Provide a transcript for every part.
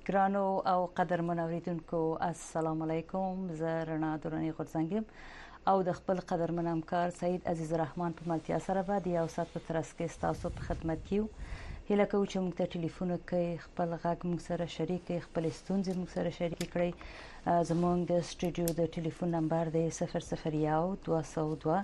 ګرانو او قدرمن اوریدونکو السلام علیکم. زه رڼا درانی غورځنګم او د خپل قدرمن همکار سید عزیز الرحمن په ملتیا سره به د یو ساعت په ترڅ کې تاسو په خدمت کې یو. هیله کوم چې موږ ته ټلیفون کوي، خپل غږ موږ سره شریک کړئ، خپل ستونزې موږ سره شریک کړئ. زموږ د سټوډیو د ټلیفون نمبر دی 001 202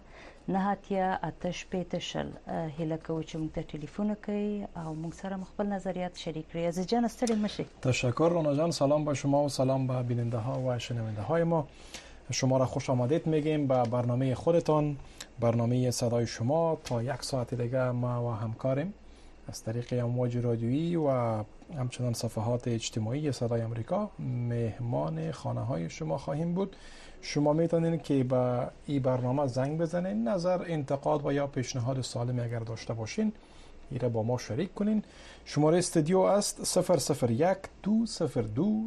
98 هیله کوم چې موږ ته ټلیفون کوي او موږ سره خپل نظریات شریک کړئ. عزیز جان ستړي مشي. تشکر رانا جان. سلام به شما و سلام به بیننده ها و شنونده های ما. شما را خوش آمدید میگیم به برنامه خودتان، برنامه صدای شما. تا یک ساعت دیگه ما و همکاریم از طریق امواج رادیویی و همچنان صفحات اجتماعی صدای امریکا مهمان خانه های شما خواهیم بود. شما میتونید که به این برنامه زنگ بزنین، نظر، انتقاد و یا پیشنهاد سالم اگر داشته باشین ایره با ما شریک کنین. شماره استودیو است 001 202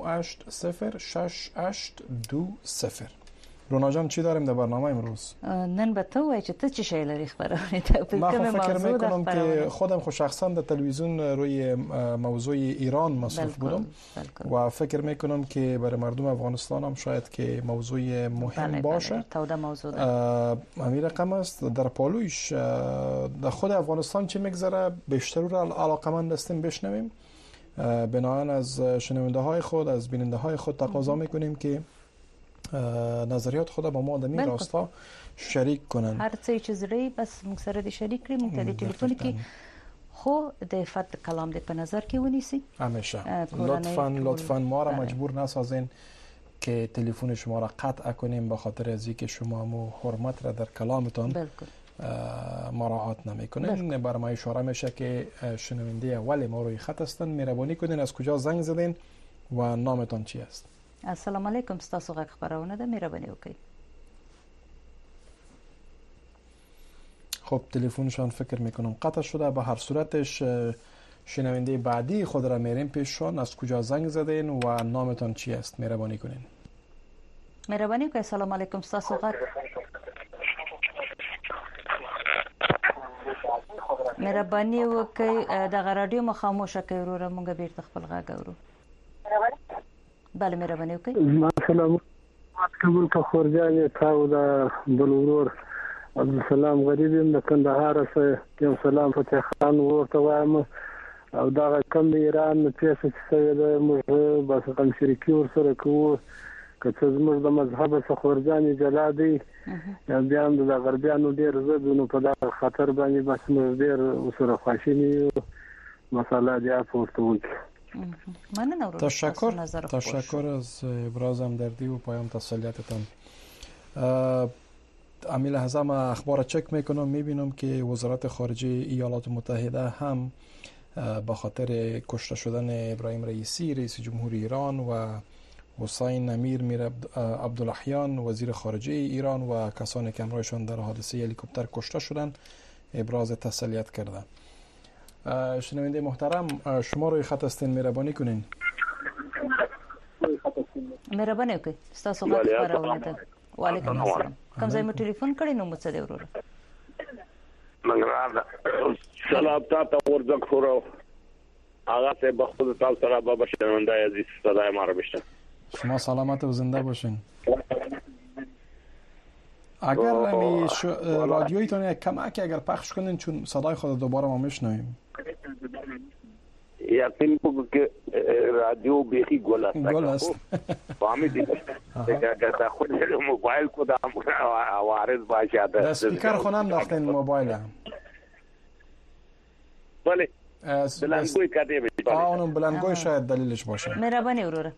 980620. رونا جان چی داریم در برنامه امروز؟ نن به تو وای چې ته چی شی لري خبرونه ته؟ من فکر میکنم که خودم خو شخصا در تلویزیون روی موضوع ایران مصروف بودم و فکر میکنم که برای مردم افغانستان هم شاید که موضوع مهم باشه. توده موضوع همین رقم است. در پالویش در خود افغانستان چی میگذره بیشتر رو علاقمند هستیم بشنویم. بنابراین از شنونده های خود، از بیننده های خود تقاضا میکنیم که نظریات خود با ما دمی راستا شریک کنن. هر څه چې زری بس موږ سره د شریک کړئ. موږ ته د ټلیفون کې خو د فت کلام د په نظر کې ونیسي. همیشه لطفاً ما را مجبور نسازین که تلفن شما را قطع کنیم به خاطر از اینکه شما مو حرمت را در کلامتان مراعات نمیکنین. بر ما اشاره میشه که شنونده اول ما روی خط هستن. مهربانی کنین از کجا زنگ زدین و نامتان چی است؟ السلام علیکم. ستاسو غږ خبرونه ده، مهرباني وکړئ. خب تلفنشان فکر میکنم قطع شده. به هر صورتش شنونده بعدی خود را میریم پیششان. از کجا زنگ زدین و نامتان چی است؟ مهربانی کنین. مهرباني وکړئ. السلام علیکم. ستاسو غږ مهرباني وکړئ. د رادیو مو خاموشه کړئ وروره، مونږ بیرته خپل غږ اورو. بله مهرباني وکړئ. سلام قبول کا خورجان تاو دا بلورور عبدالسلام غریب یم د کندهار څخه. یم سلام فتح خان ورته وایم او دا کم د ایران پیسې چې د موږ بس کوم شریکي ورسره کوو که څه زموږ د مذهب څخه خورجان جلا دی بیا هم د غربیانو ډېر ضد نو په دا خطر باندې بس موږ ډېر ورسره خواشیني یو. مساله دی پورته وکړي. تشکر از ابراز همدردی و پایام تسلیتتان. امی لحظه ما اخبار چک میکنم، میبینم که وزارت خارجه ایالات متحده هم به خاطر کشته شدن ابراهیم رئیسی رئیس جمهور ایران و حسین امیر میر عبداللهیان وزیر خارجه ایران و کسانی که همراهشان در حادثه هلیکوپتر کشته شدند ابراز تسلیت کرده. شنونده محترم شما روی خط هستین، مهربانی کنین. مهرباني وکړئ. ستاسو غږ خبرونه ده. وعلیکم السلام. کوم ځای مو ټلیفون کړی نو مڅ دی وروره؟ منګراد سلام تاسو ورځ خورو هغه ته بخود تاسو سره بابا شنونده عزیز صدای ما رو بشنوید. شما سلامت و زنده باشین. اگر رادیویتون یک کمک اگر پخش کنین چون صدای خود دوباره ما میشنویم. یقین کو که رادیو بیخی گل است. فهمیدید؟ اگر خود موبایل کو دا عوارض باشه. اسپیکر خونم داختین موبایل. بله. بلندگوی کردیم. اونم بلندگوی شاید دلیلش باشه. مهربانی وروره.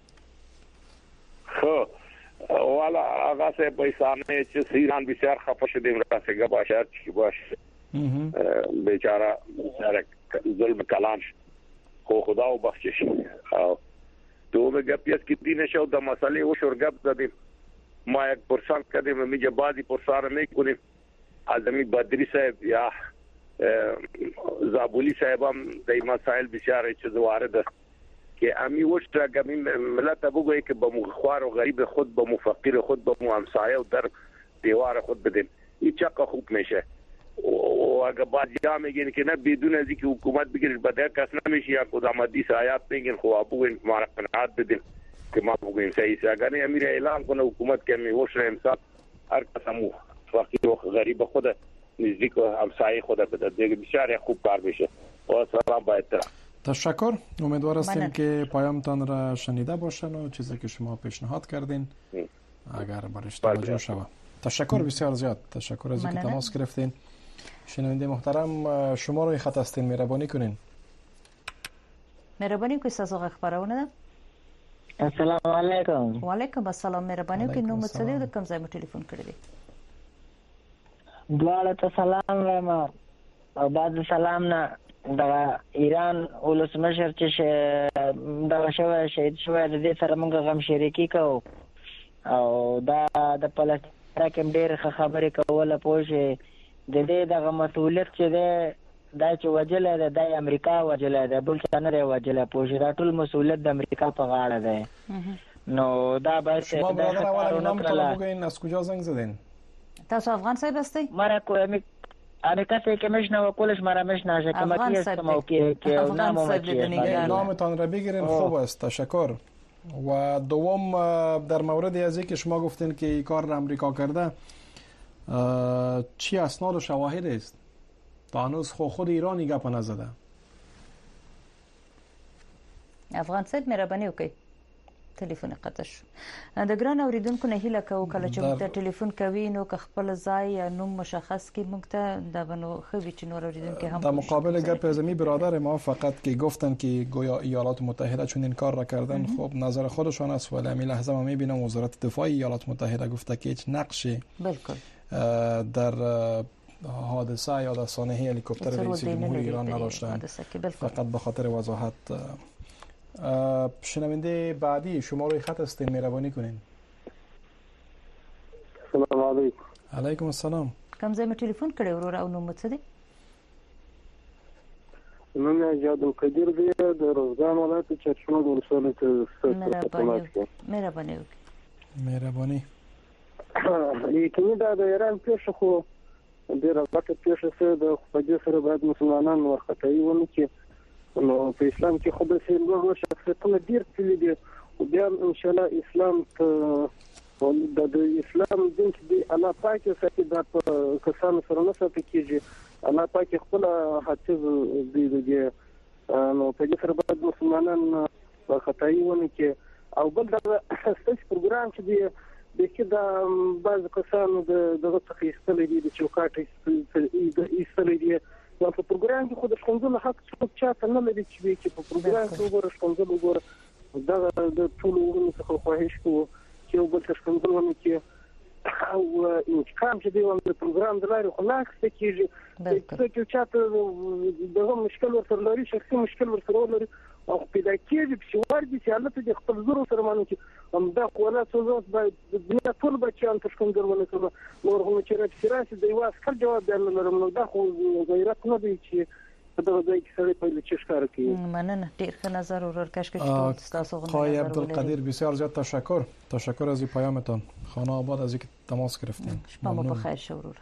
خب والا آقا سے پیسامه چې ایران بسیار خفه شدیم راسته باشه چی باشه بیچاره ظلم کلام خو خدا او بخشش او تو به گپیس کی دین شو د مسئله او شور گپ زدیم ما 1% کردیم میگه بعضی پرسار میکنیم اعظمی بدری صاحب یا زابولی صاحب هم د مسائل بسیار چې وارد که امی وشت را گمی ملت بگویی که با مخوار و غریب خود با مفقیر خود با همسایه و در دیوار خود بدیم این چقدر خوب میشه و اگر بعد میگن که نه بدون از اینکه حکومت بگیره بعد کس نمیشه یا کدام حدیث آیات میگن خب ابو این ما قناعت بدین که ما بگیم صحیح اگر نه امیر اعلام کنه حکومت که میوش امسال هر کس همو فقیر و غریب خود نزدیک همسایه خود بده دیگه بسیار خوب کار بشه و سلام با احترام. تشکر. امیدوار هستیم که پیامتان را شنیده باشن و چیزی که شما پیشنهاد کردین اگر برش توجه شود. تشکر بسیار زیاد. تشکر از اینکه تماس گرفتین. شنونده محترم شما روی خط هستین، مهربانی کنین. مهربانی که سازوغ خبرونه ده. السلام علیکم. و علیکم السلام. مهربانی که نوم څه دی د کوم ځای مو ټلیفون کړی دی؟ دواړه ته سلام وایم او بعد سلام نه د ایران ولسمشر چې دا شوی شهید شوی د دې سره موږ غم شریکي کوو او دا د فلسطین کې ډېر خبرې کوله پوه شئ د دې دغه مسؤلیت چې دی دا چې وجلی دی دا امریکا وجلی دی بل څه نه دی وجلی پوه شئ دا ټول مسؤلیت د امریکا په غاړه دی نو دا باید شما برادر اول نام طلب بگوین از کجا زنگ زدین؟ تاسو افغان صاحب هستی؟ مرا امریکا ته که میشنوه کلش مرا میشناسه که مکی هستم او که نامو مکی نامتان را بگیرین. خوب است. تشکر. و دوم در مورد از اینکه شما گفتین که این کار را امریکا کرده چی اسناد و شواهد است؟ تا هنوز خود ایرانی گپ نزده. افغان صاحب مهرباني وکړئ ټلیفون قطع شو. د ګران اوریدونکو نه هیله کوو کله چې موږ ته ټلیفون کوي نو که خپل ځای یا نوم مشخص کړي موږ ته د بنو خوي چې نور اوریدونکو هم در مقابل گپ از می برادر ما فقط که گفتن که گویا ایالات متحده چون این کار را کردن خب نظر خودشان است ولی همین لحظه ما میبینم وزارت دفاع ایالات متحده گفته که هیچ نقشی در حادثه یا در سانحه هلیکوپتر رئیس جمهور ایران نداشتند. فقط به خاطر وضاحت. شنونده بعدی شما روی خط هستین، مهربانی کنین. السلام علیکم. علیکم السلام. کوم ځای مې ټلیفون کړی ورور او نوم څه دی؟ نوم یې جاد القدیر دی د روزګان ولایت چرچمن ولسوالۍ ته. مهرباني وکړئ. مهرباني. یقیني دا د ایران پیښه خو ډېره غټه پیښه ده د په دې سره باید مسلمانان ورخطایي ونه کړي نو په اسلام کې خو د سیمه شخصیتونه ډېر تللی دي او بیا ان شاء الله اسلام ته د اسلام دین کې دی الله پاک ساتي دا په کسانو سره نه ساتي کېږي الله پاک خپل حافظ دی نو په دې سره باید مسلمانان ورخطایي ونه کړي او بل دا ستاسو پروګرام چې دی د کدا بعض کسانو دغه څخه ایستل دي د چوکاټ ایستل دي نو په پروګرام کې خو د ښوونځو حق څوک چاته نه لري چې په پروګرام کې وګوره ښوونځو وګوره دا د ټول ورونو څخه خواهش کوو چې یو بل څه ښوونځو ونه کې او انتقام چې دی د پروګرام د لارې خو نه اخیستل کېږي څوک چاته دغه مشکل ورسره لري شخصي مشکل ورسره لري او پیدا کېږي چې ورته چې الله ته خپل زور سره مانو چې هم دا قوله څه باید د دنیا ټول بچیان تر څنګه ورونه نور هم چې راځي د یو اسکر جواب درنلرم نو دا خو غیرت نه دی چې دغه ځای کې سره په لچ ښکار کوي. مننه ډیر ښه نظر ورور کشکش چې تاسو غوښتل. خای عبدالقدیر بسیار زیاد تشکر از این پیامتان. خانه آباد از اینکه تماس گرفتین. شما بخیر شورور.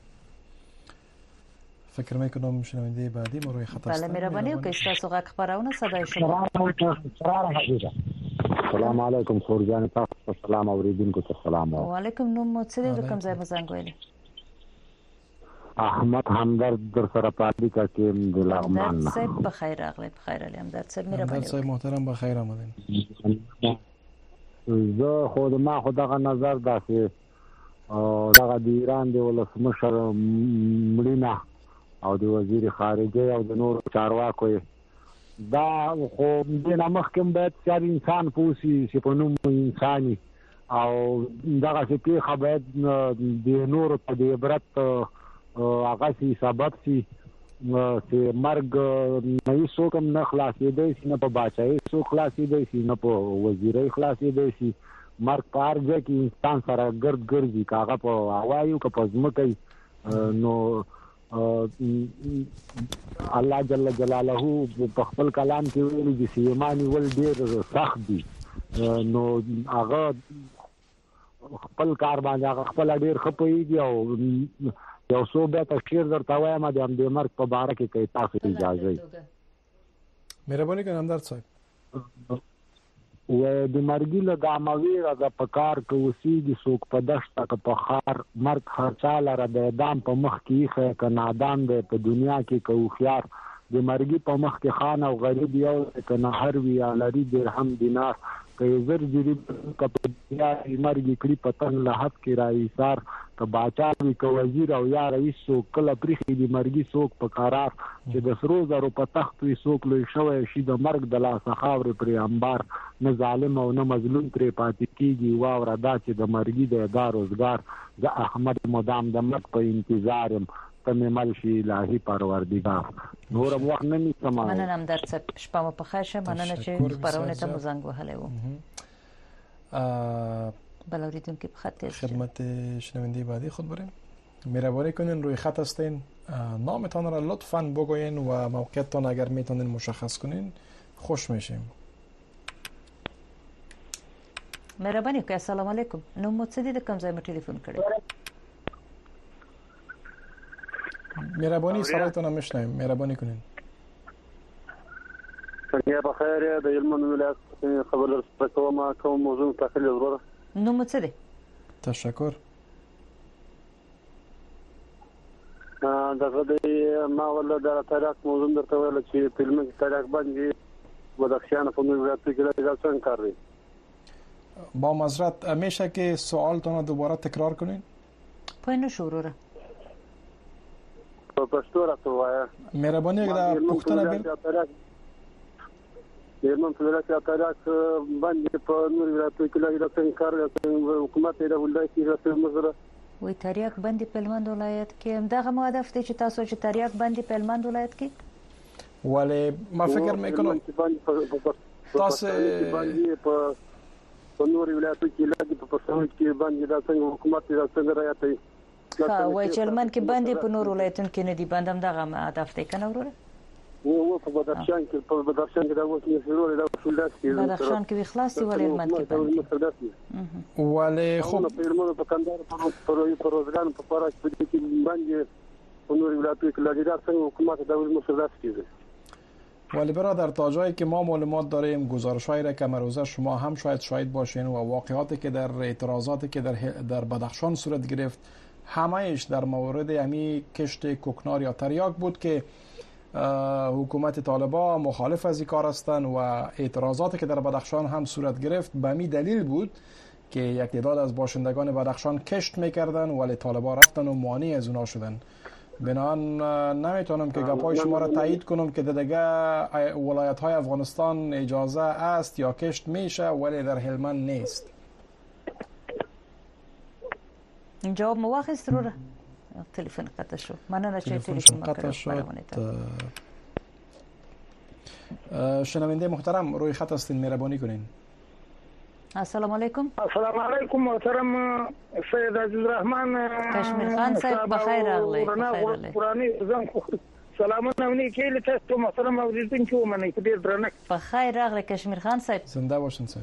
فکر میکنم شنونده بعدی ما روی خط است. بله مهربانی وکړئ تاسو غږ خبرونه صدای شما. السلام علیکم خورجان تاسو سلام اوریدونکو ته سلام. و علیکم نوم څه دی کوم ځای مزنګ ویلي؟ احمد همدرد در سره پاتې کا کې د لغمان نه. صاحب بخیر راغلی بخیر علي همدرد صاحب مهرباني. صاحب محترم بخیر آمدین. زه خود ما خدغه نظر داسې دغه د ایران د ولسمشر مړینه او د وزیر خارجه او د نور چارواکو دا خو د نامحکم باید چې انسان پوسی چې په نوم انساني او دغه چې خبرت د نور په د عبرت هغه سي سبب سي چې مرګ نه هیڅ کوم نه خلاصې دی نه په بچای څو خلاصې دی نه په وزیرای خلاصې دی مرګ کارځه کې انسان سره ګرد ګرځي کاغه په هوایو که په ځمکه نو الله جل جلاله په خپل کلام کې ویلي چې ایمانی ول ډیر سخت دي نو هغه خپل کار باندې هغه خپل ډیر خپويږي او یو څو بیا تشکیر درته وایم د همدې مرګ په باره کې که تاسو اجازه مهرباني کنم همدرد صاحب و د مرګي له ګامه ویره د په کار کې اوسېږي څوک په دشته که په ښار مرګ هر چا لره د اعدام په مخ کې ایښی که نادان دی په دنیا کې که هوښیار د مرګي په مخ کې خان او غریب یو دی که نه هر وي یا لري درهم دینار که یې زر جریب که په دنیا مرګ کړي په تن له حد کې را ایثار که باچا وي که وزیر او یا رئیس څوک کله پریښي د مرګي څوک په قرار چې د سرو زرو په تخت وي څوک لوی شوی شي د مرګ د لاسه خاورې پرې انبار نه ظالم او نه مظلوم ترې پاتې کېږي واوره دا چې د مرګي دی دا روزګار د احمد مدام د مرګ په انتظار یم ته مې مل شي الهي پروردګار نورم وخت نه نیسم مننه همدرد صاحب شپه مو په خیر شه مننه چې خپرونه ته مو زنګ وهلی و بله اوریدونکي په خط تیز خدمت شنونده بعدی خود بریم مهربانی کنین روی خط هستین نامتان را لطفاً بگوین و موقعیتتان اگر میتونین مشخص کنین خوش میشیم مهرباني وکړئ السلام علیکم نو مو څه دي د کوم ځای مې ټلیفون کړی مهرباني سلامتون هم میشنویم مهرباني کنین څنګه په خیر د علمون ولایت خبر درکوم کوم موضوع تحلیل ضروره نو مو څه دي تشکر دغه د ما ول د تاریخ موضوع درته ویل چې فلم تاریخ باندې بدخشان په نور ولایت کې دا څنګه کوي با معذرت میشه که سوالتون رو دوباره تکرار کنین پایین شوروره پښتو راته وایي مهرباني اگر پښتنه بیل یمن په ولایت کې تاریخ باندې په نور ولایت کې دا څنګه کار حکومت د ولایت کې راځي مزره وی تاریخ باندې په هلمند ولایت کې همدغه هدف دی چې تاسو چې تاریخ باندې په هلمند ولایت کې ولی ما فکر میکنم تاسو په نور ولایتو کې لاګي په پښتون کې باندې دا څنګه حکومت دا څنګه راځي وای چې هلمند کې باندې په نور ولایتونو کې نه دي باندې همدغه هدف دی کنه وروره و په بدخشان کې دا اوس نه شروع دا فولډاس کې بدخشان کې خلاص دی ولې هلمند کې باندې ولی خو په هلمند په کندهار په روزګان په فراش په دې کې باندې په نور ولایتو کې لاګي دا څنګه حکومت دا مسرداس کیږي ولی برادر تا جایی که ما معلومات داریم گزارش‌هایی را که امروزه شما هم شاید باشین و واقعاتی که در اعتراضاتی که در بدخشان صورت گرفت همه‌اش در مورد همی کشت کوکنار یا تریاک بود که حکومت طالبان مخالف از این کار هستند و اعتراضاتی که در بدخشان هم صورت گرفت به می دلیل بود که یک تعداد از باشندگان بدخشان کشت میکردن ولی طالبان رفتن و مانع از اونا شدن بنابراین نمیتونم که گپای شما را تایید کنم که دیگه ولایت های افغانستان اجازه است یا کشت میشه ولی در هلمند نیست. جواب مواخص رو تلفن قطع شد مننه چې تلفن قطع شد. شنونده محترم روی خط هستین مهربانی کنین. السلام علیکم. السلام علیکم محترم سید عزیز رحمان کشمیر خان صاحب بخیر راغلی. قرآنی زم سلامونه ونی کېل تاسو محترم اوریدونکو ومنئ په ډیر درنښت. بخیر راغلی کشمیر خان صاحب. زنده باشین صاحب.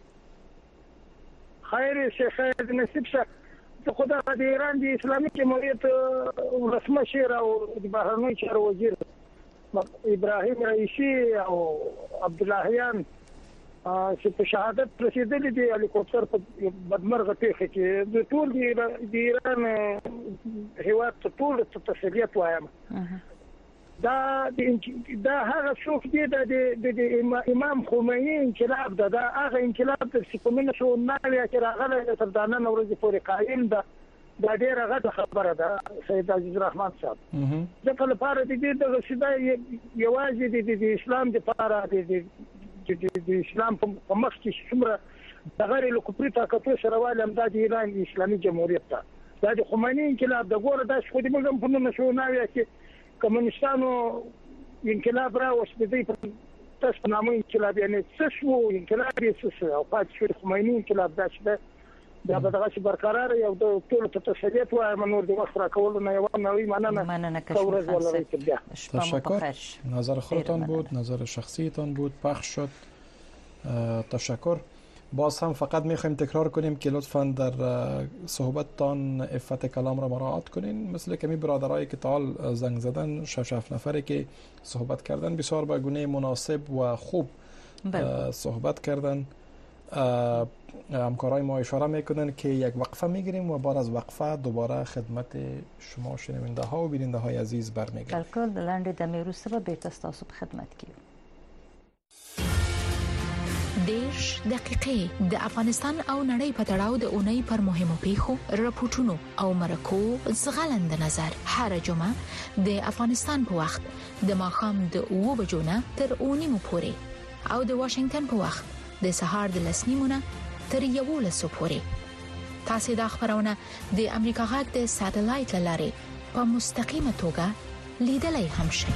خیر شیخ نصیب شه. خدا د ایران د اسلامي جمهوریت ولسمشر او د بهرنیو چارو وزیر ابراهیم رئیسی او عبداللهیان چې په شهادت رسیدلي دي هلیکوپټر په بدمرغه پیښه کې د ټول د ایران هیواد ټول تسلیت وایم دا هغه څوک دی د امام خمیني انقلاب دا هغه انقلاب چې کومه شو ناوی چې راغله تر دانه ورځې پورې قائم ده دا ډیره غټه خبره ده سید عزیز رحمان صاحب ځکه لپاره د دې د رسیدا یوازې د اسلام لپاره د اسلام په مخ کې څومره د غیر لوکپری طاقتو سره والم د ایران اسلامي جمهوریت ته دا د خمیني انقلاب د ګوره د خو د موږ په نوم شو ناوی چې کمونستانو انقلاب راوست دی په تاسو نامو انقلاب یعنی څه شو انقلاب یې څه او پاتې شو خمیني انقلاب دا چې دا به دغه برقرار یو د ټول ته تسلیت وای منور د وخت راکول نه یو نوې مننه تشکر نظر خودتان بود نظر شخصیتان بود پخش شد تشکر باز هم فقط میخوایم تکرار کنیم که لطفاً در صحبتتان عفت کلام را مراعات کنین، مثل کمی برادرایی که تا زنگ زدن 6-7 نفره که صحبت کردن بسیار به گونه مناسب و خوب صحبت کردن. همکارای ما اشاره میکنن که یک وقفه میگیریم و بعد از وقفه دوباره خدمت شما شنونده ها و بیننده های عزیز برمیگردیم. بالکل لاندې د میروسه به بیرته تاسو په خدمت کې. 10 دقیقې د افغانستان او نړۍ په تړاو د اونۍ پر مهمو پیښو راپورټونو او مرکو زغلند نظر هر جمعه د افغانستان په وخت د ماښام د 2 بجو نه تر 9 پورې او د واشنگټن په وخت د سهار د 10 تر 11 پورې. تاسو د خبرونه د امریکا غږ د ساتلایت لارې په مستقیمه توګه لیدلای هم شئ.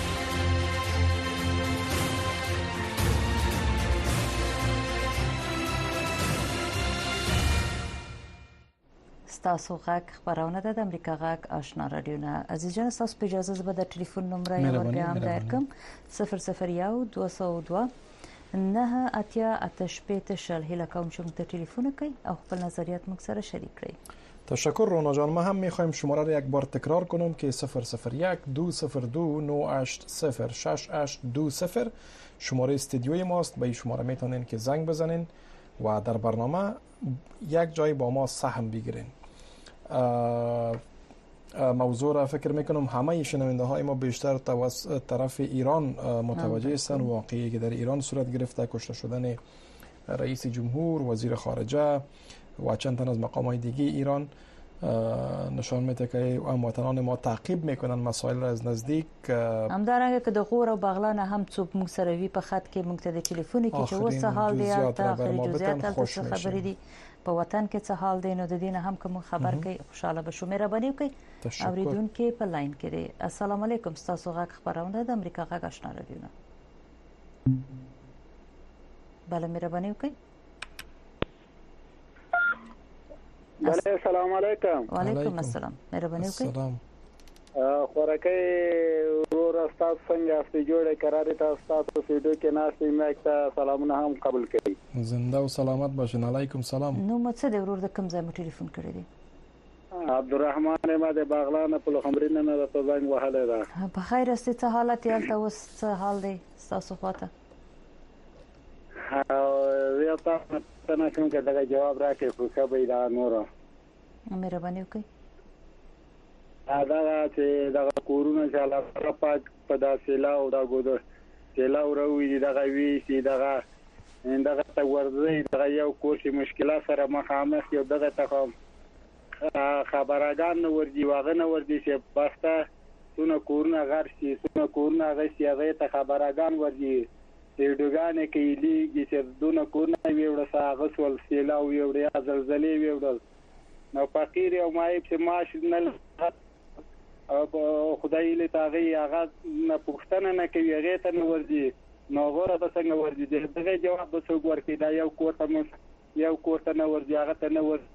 ستاسو غږ خبرونه د امریکا غږ آشنا رادیو نه. عزیز جان تاسو په اجازه زبر د ټلیفون نمبر یې ورګام درکم 001 202 نه اتیا اتشپیت شل هله کوم چې موږ ته ټلیفون کوي او خپل نظریات موږ سره شریک کړئ. تشکر رونا جان. ما هم میخوایم شماره را یک بار تکرار کنم که 001 202 980620 شماره استودیوی ماست. به این شماره میتونین که زنگ بزنین و در برنامه یک جای با ما سهم بگیرین. موضوع را فکر میکنم همه شنونده های ما بیشتر طرف ایران متوجه هستند. واقعی که در ایران صورت گرفته، کشته شدن رئیس جمهور، وزیر خارجه و چند تن از مقام های دیگه ایران نشان میده که هموطنان ما تعقیب میکنن مسائل را از نزدیک. همدارنګه که د غور او بغلان هم څوک موږ سره وی په خط کې موږ ته د ټلیفوني کې چې وسه حال دی یا اخري جزئیات تاسو خبرې دي په وطن کې څه حال دی نو د دین هم کوم خبر کوي خوشاله بشو. مهرباني وکړئ اوریدونکو په لاین کې دی. السلام علیکم. تاسو غږ خبرونه د امریکا غږ آشنا رادیو نه. بله مهرباني وکړئ. بله السلام علیکم. وعلیکم السلام. مهرباني وکړئ. خورکې ورور استاد څنګه استي جوړه قرار ته استاد په سیدو کې ناشې مکته سلامونه هم قبول کړئ. زنده او سلامت باشین. علیکم سلام. نو مڅ د ورور د کوم ځای مو ټلیفون کړی دی؟ عبدالرحمن ما د باغلان په خبرې نه د تزنګ وهله ده. په خیر است ته حالت یالته اوس څه حال دی تاسو خواته؟ زه تاسو ته نه کوم کې دا جواب راکې خو څه به دا نور. مهرباني وکړئ. دا چې دا کورونه چې الله پاک په داسې لا او دا ګودو چې لا وروي دا وی چې دا ته ورځي دا یو کوشي مشکلات سره مخامخ یو دغه ته خبراګان ورځي واغه نه ورځي چې پاسته څونه کورونه غرشي څونه کورونه غشي هغه ته خبراګان ورځي چې دوګانې کې لیږي چې دونه کورونه ویوړه ساغه سول سیلا ویوړه زلزلې ویوړه نو فقیر او مایب چې ماش نه او خدای له تاغي هغه نه پښتنه نه کوي هغه ته نه ورځي نو غوړه به څنګه ورځي دغه جواب به څوک ورکړي دا یو کوټه نه ورځي هغه ته نه ورځي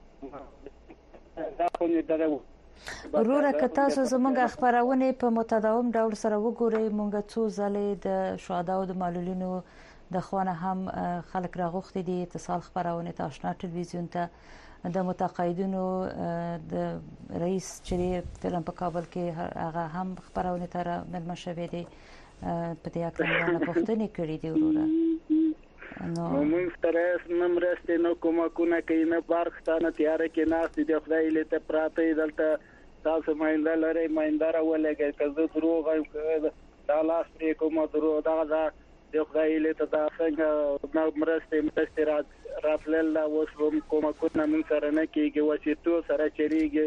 دا خو نه درو. وروره که تاسو زموږ خبرونه په متداوم ډول سره وګورئ مونږ څو ځلې د شهدا او د معلولینو د خوانه هم خلک راغوښتي دي اتصال خبرونه ته آشنا ټلویزیون ته د متقاعدینو د رئیس چې فلم په کابل کې هغه هم خبرونه تر ملما شوی دی په دې اړه نه پوښتنه کړې دی وروره. نو موږ سره نمرسته نو کومه کوي نه بارختانه تیار کې ناس دي خدای له ته پراته دلته تاسو ماینده لري مایندار ولګي کزه دروغ دا لاس پرې کومه دروغ دا د خدای له ته دا څنګه نمرسته راتلل لا وسوم کومه من سره نه کېږي وچېتو سره چریږي.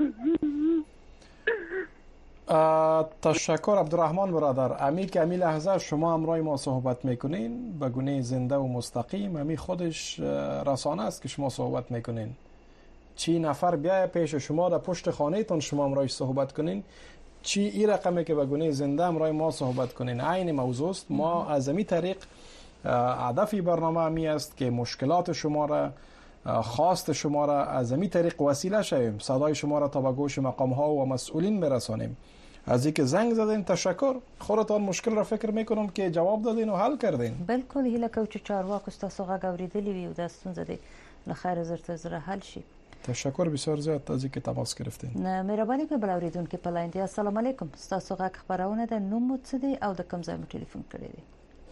تشکر عبدالرحمن برادر. امی که امی لحظه شما همراه ما صحبت میکنین به گونه زنده و مستقیم، امی خودش رسانه است که شما صحبت میکنین. چی نفر بیای پیش شما در پشت خانه تون شما همراهش صحبت کنین، چی این رقمی که به گونه زنده همراه ما صحبت کنین عین موضوع است. ما از امی طریق هدف برنامه امی است که مشکلات شما را خواست شما را از امی طریق وسیله شویم، صدای شما را تا به گوش مقام ها و مسئولین برسانیم از اینکه زنگ زدین تشکر. خودتان مشکل را فکر میکنم که جواب دادین و حل کردین. بالکل هیله کوم چې چارواکو ستاسو غږ اوریدلی وي او دا ستونزه دی له خیر زر زر حل شي. تشکر بسیار زیاد از اینکه تماس گرفتین. مهرباني کوئ بل اوریدونکو په لاین دی. السلام علیکم. ستاسو غږ خبرونه ده، نوم مو څه دی او د کوم ځای مو ټلیفون کړی دی؟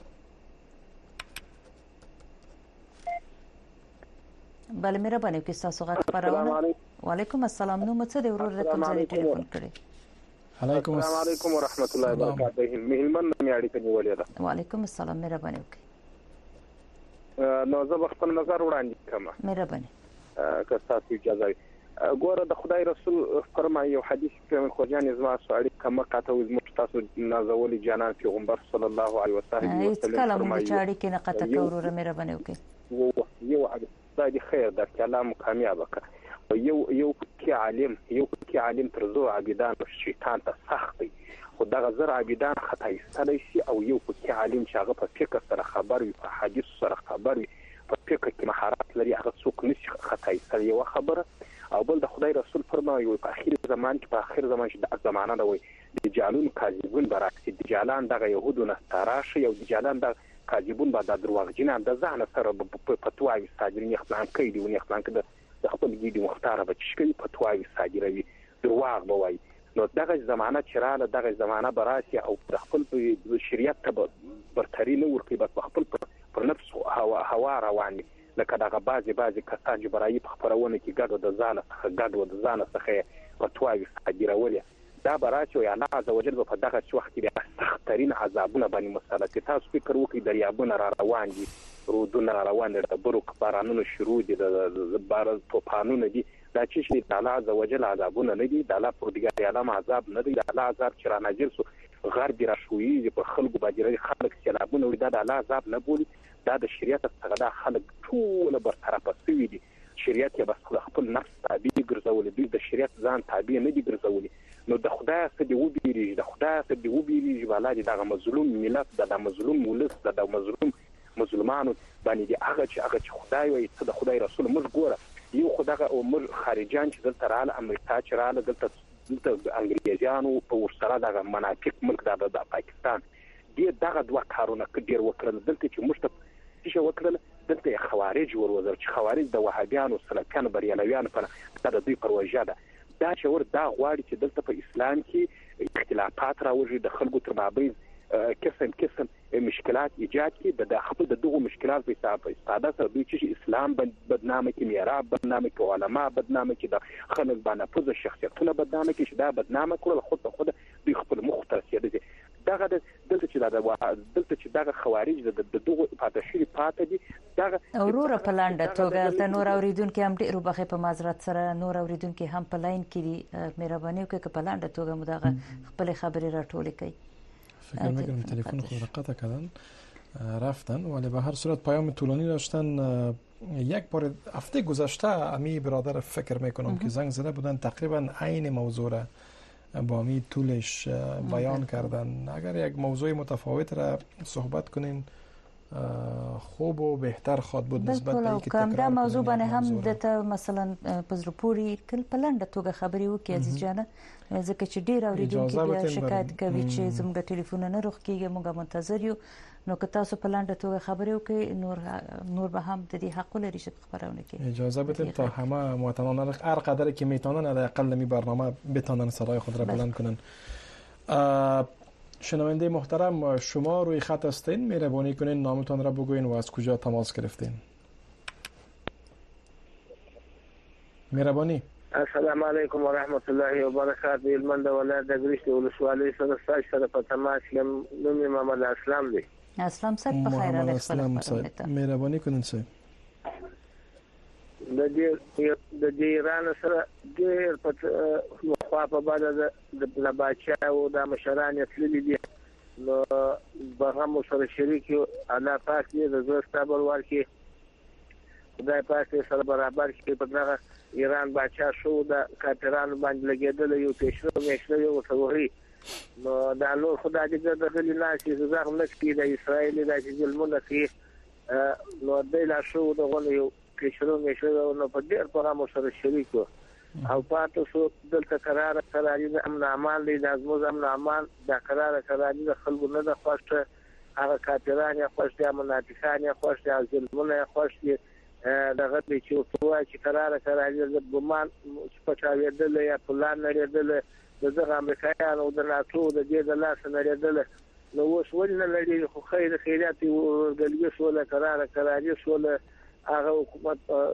بله مهرباني کوئ ستاسو غږ خبرونه. وعلیکم السلام. نوم مو څه دی ورور د کوم ځای ټلیفون کړی؟ علیکم السلام علیکم ورحمت الله وبرکاته. مهلمن مې اړیکه نیولې ده. وعلیکم السلام. مهرباني وکړئ. نو زه خپل نظر وړاندې کوم. مهرباني. که تاسو اجازه وي. ګوره د خدای رسول فرمایي یو حدیث کې خوجان زما سوالي کما قاته زموږ تاسو نازولي جانان پیغمبر صلی الله علیه وسلم فرمایي چې اړیکې نه قطع کوو. مهرباني وکړئ. یو خدای خیر در کلام کامیاب کړ. یو کې عالم تر زو عبادت شیطان ته سخت دی. خدای غزر عبادت خطا ایستلی شي او یو کې عالم چې هغه په فقه سره خبر وي، په حدیث سره خبر وي، په فقه کې مهارت لري، هغه څوک نشي خطا ایستلی. یو خبره او بل د خدای رسول فرمایي په اخر زمان کې، په اخر زمان کې د زمانه د وي دجالون کاذبون برعکس دجالان دغه يهودو نه تراشه او دجالان د کاذبون بعد دروغجنان د ځان سره په فتواوي صادرین خپلان کوي دی خپلان کده د خپل ګیډي مختاره به چشکي فتواوي صادروي دروغ بوي. نو دغه زمانه چراله دغه زمانه براسي او د خپل شریعت ته برتري نه ورکي بس خپل پر نفس هوا رواني لکه دغه بعضي کسان چې برایي په خبرونه کې ګډو د ځان څخه فتواوي صادرولې دا براسي او الله عزوجل په دغه وخت کې سخترین عذابونه باندې مسلط. تاسو فکر وکړئ دریابونه را روان دي، رودونه را روان دي، د بروک بارانونو شروع دي، د بار طوفانونه دي. دا چې د الله عزوجل عذابونه نه دي، د الله پروردګار عالم عذاب نه دی. د الله عذاب چې را نازل سو غرب را شوي په خلکو باندې خلک سیلابونه وي، دا د الله عذاب نه بولي. دا د شریعت څخه دا خلک ټول برطرف شوي دي. شریعت یې بس خپل نفس تابع ګرځولي دي، د شریعت ځان تابع نه دي ګرځولي. نو د خدای څخه دی وبېریږي، د خدای څخه دی وبېریږي والا دي دغه مظلوم ملت، د مظلوم ولس، د مظلوم مسلمانانو باندې هغه چې خدای وایي ته د خدای رسول موږ ګوره یو خدای او موږ خارجان چې دلته رااله امریکا چې رااله دلته انګریزانو په ورسره دغه منافق ملک د پاکستان دی دغه دوه کارونه ډیر وکړل. دلته چې موږ ته څه وکړل دلته خوارج وروزر چې خوارج د وهابیانو سلفیانو بریالویانو په د دوی پروژه ده. دا چې ور دا غواړي چې دلته په اسلام کې اختلافات راوړي، د خلکو تر مابین قسم مشکلات ایجاد کړي. د خپل دغه مشکلات په استفاده سره دوی چې اسلام بدنامه کې، میراب بدنامه کې، علما بدنامه کې، د خلک باندې فوز شخصیتونه بدنامه کې، چې دا بدنامه کول خود په خود دوی خپل مخ ته رسیدي. دغه دلته چې دغه خوارج د دغه پاتشري پاتې دي دغه اورور په لاندې توګه ته نور اوریدونکو هم ډیرو بخې په معذرت سره نور اوریدونکو هم په لاین کې دي. مهرباني وکړئ په لاندې توګه مو دغه خپل خبرې راټولې کړئ. فکر میکنم تلفن خود را قطع کردن رفتن، ولی به هر صورت پیام طولانی داشتن. یک بار هفته گذشته امی برادر فکر میکنم که زنگ زده بودن تقریبا عین موضوع را با امی طولش بیان کردن. اگر یک موضوع متفاوت را صحبت کنین خوب و بهتر خواهد بود نسبت به اینکه تکرار کنیم. موضوع باندې هم دته مثلا پزرپوري کل پلنډه توګه خبري وکي عزیز جانه، ځکه چې ډیر اوریدونکو بیا شکایت کوي چې زموږ ټلیفون نه روخ کیږي، موږ منتظر یو. نو که تاسو پلنډه توګه خبري وکي نور به هم د دې حق لري چې خبرونه کوي. اجازه بدین تا همه مواطنان هر قدر که میتونن حداقل می برنامه بتونن صدای خود را بلند کنن. شنونده محترم شما روی خط هستین، مهربانی کنین نامتان را بگوین و از کجا تماس گرفتین. مهربانی. السلام علیکم و رحمت الله و برکاته. هلمند ولایت د ګریشت ولسوالۍ سره په تماس یم. نوم محمد اسلام دی. اسلام صاحب په خیر علیه السلام. مهربانی کنین صاحب. د ایران سره ډېر په په بعد د لباچا او د مشران تللی دي. نو به هم سره شریک یو. الله پاک دې د زړه صبر ورکړي، خدای پاک سره برابر کړي. په دغه ایران بادشاہ شو د کافرانو باندې لګیدل یو پېښه یو څوري. نو دا نور خدای دې د غلي ناشي زغم نکړي د اسرائیل د ظلمونو کې. نو د لا شو دغه یو پېښه نو په ډېر په هم سره شریک. او پاتې شو دلته قرار د امن امان دی د ازموز امن امان د قرار د خلکو نه د خوښه هغه کافران یا خوښه منافقان یا خوښه ظلمونه خوښه دغه چې قرار د ګمان سپټاویدل یا پلان لري د امریکایانو د ناتو د دې د لاس لري نو اوس ولنه لري خو خیرات ورګلګي شو له قرار شو له هغه حکومت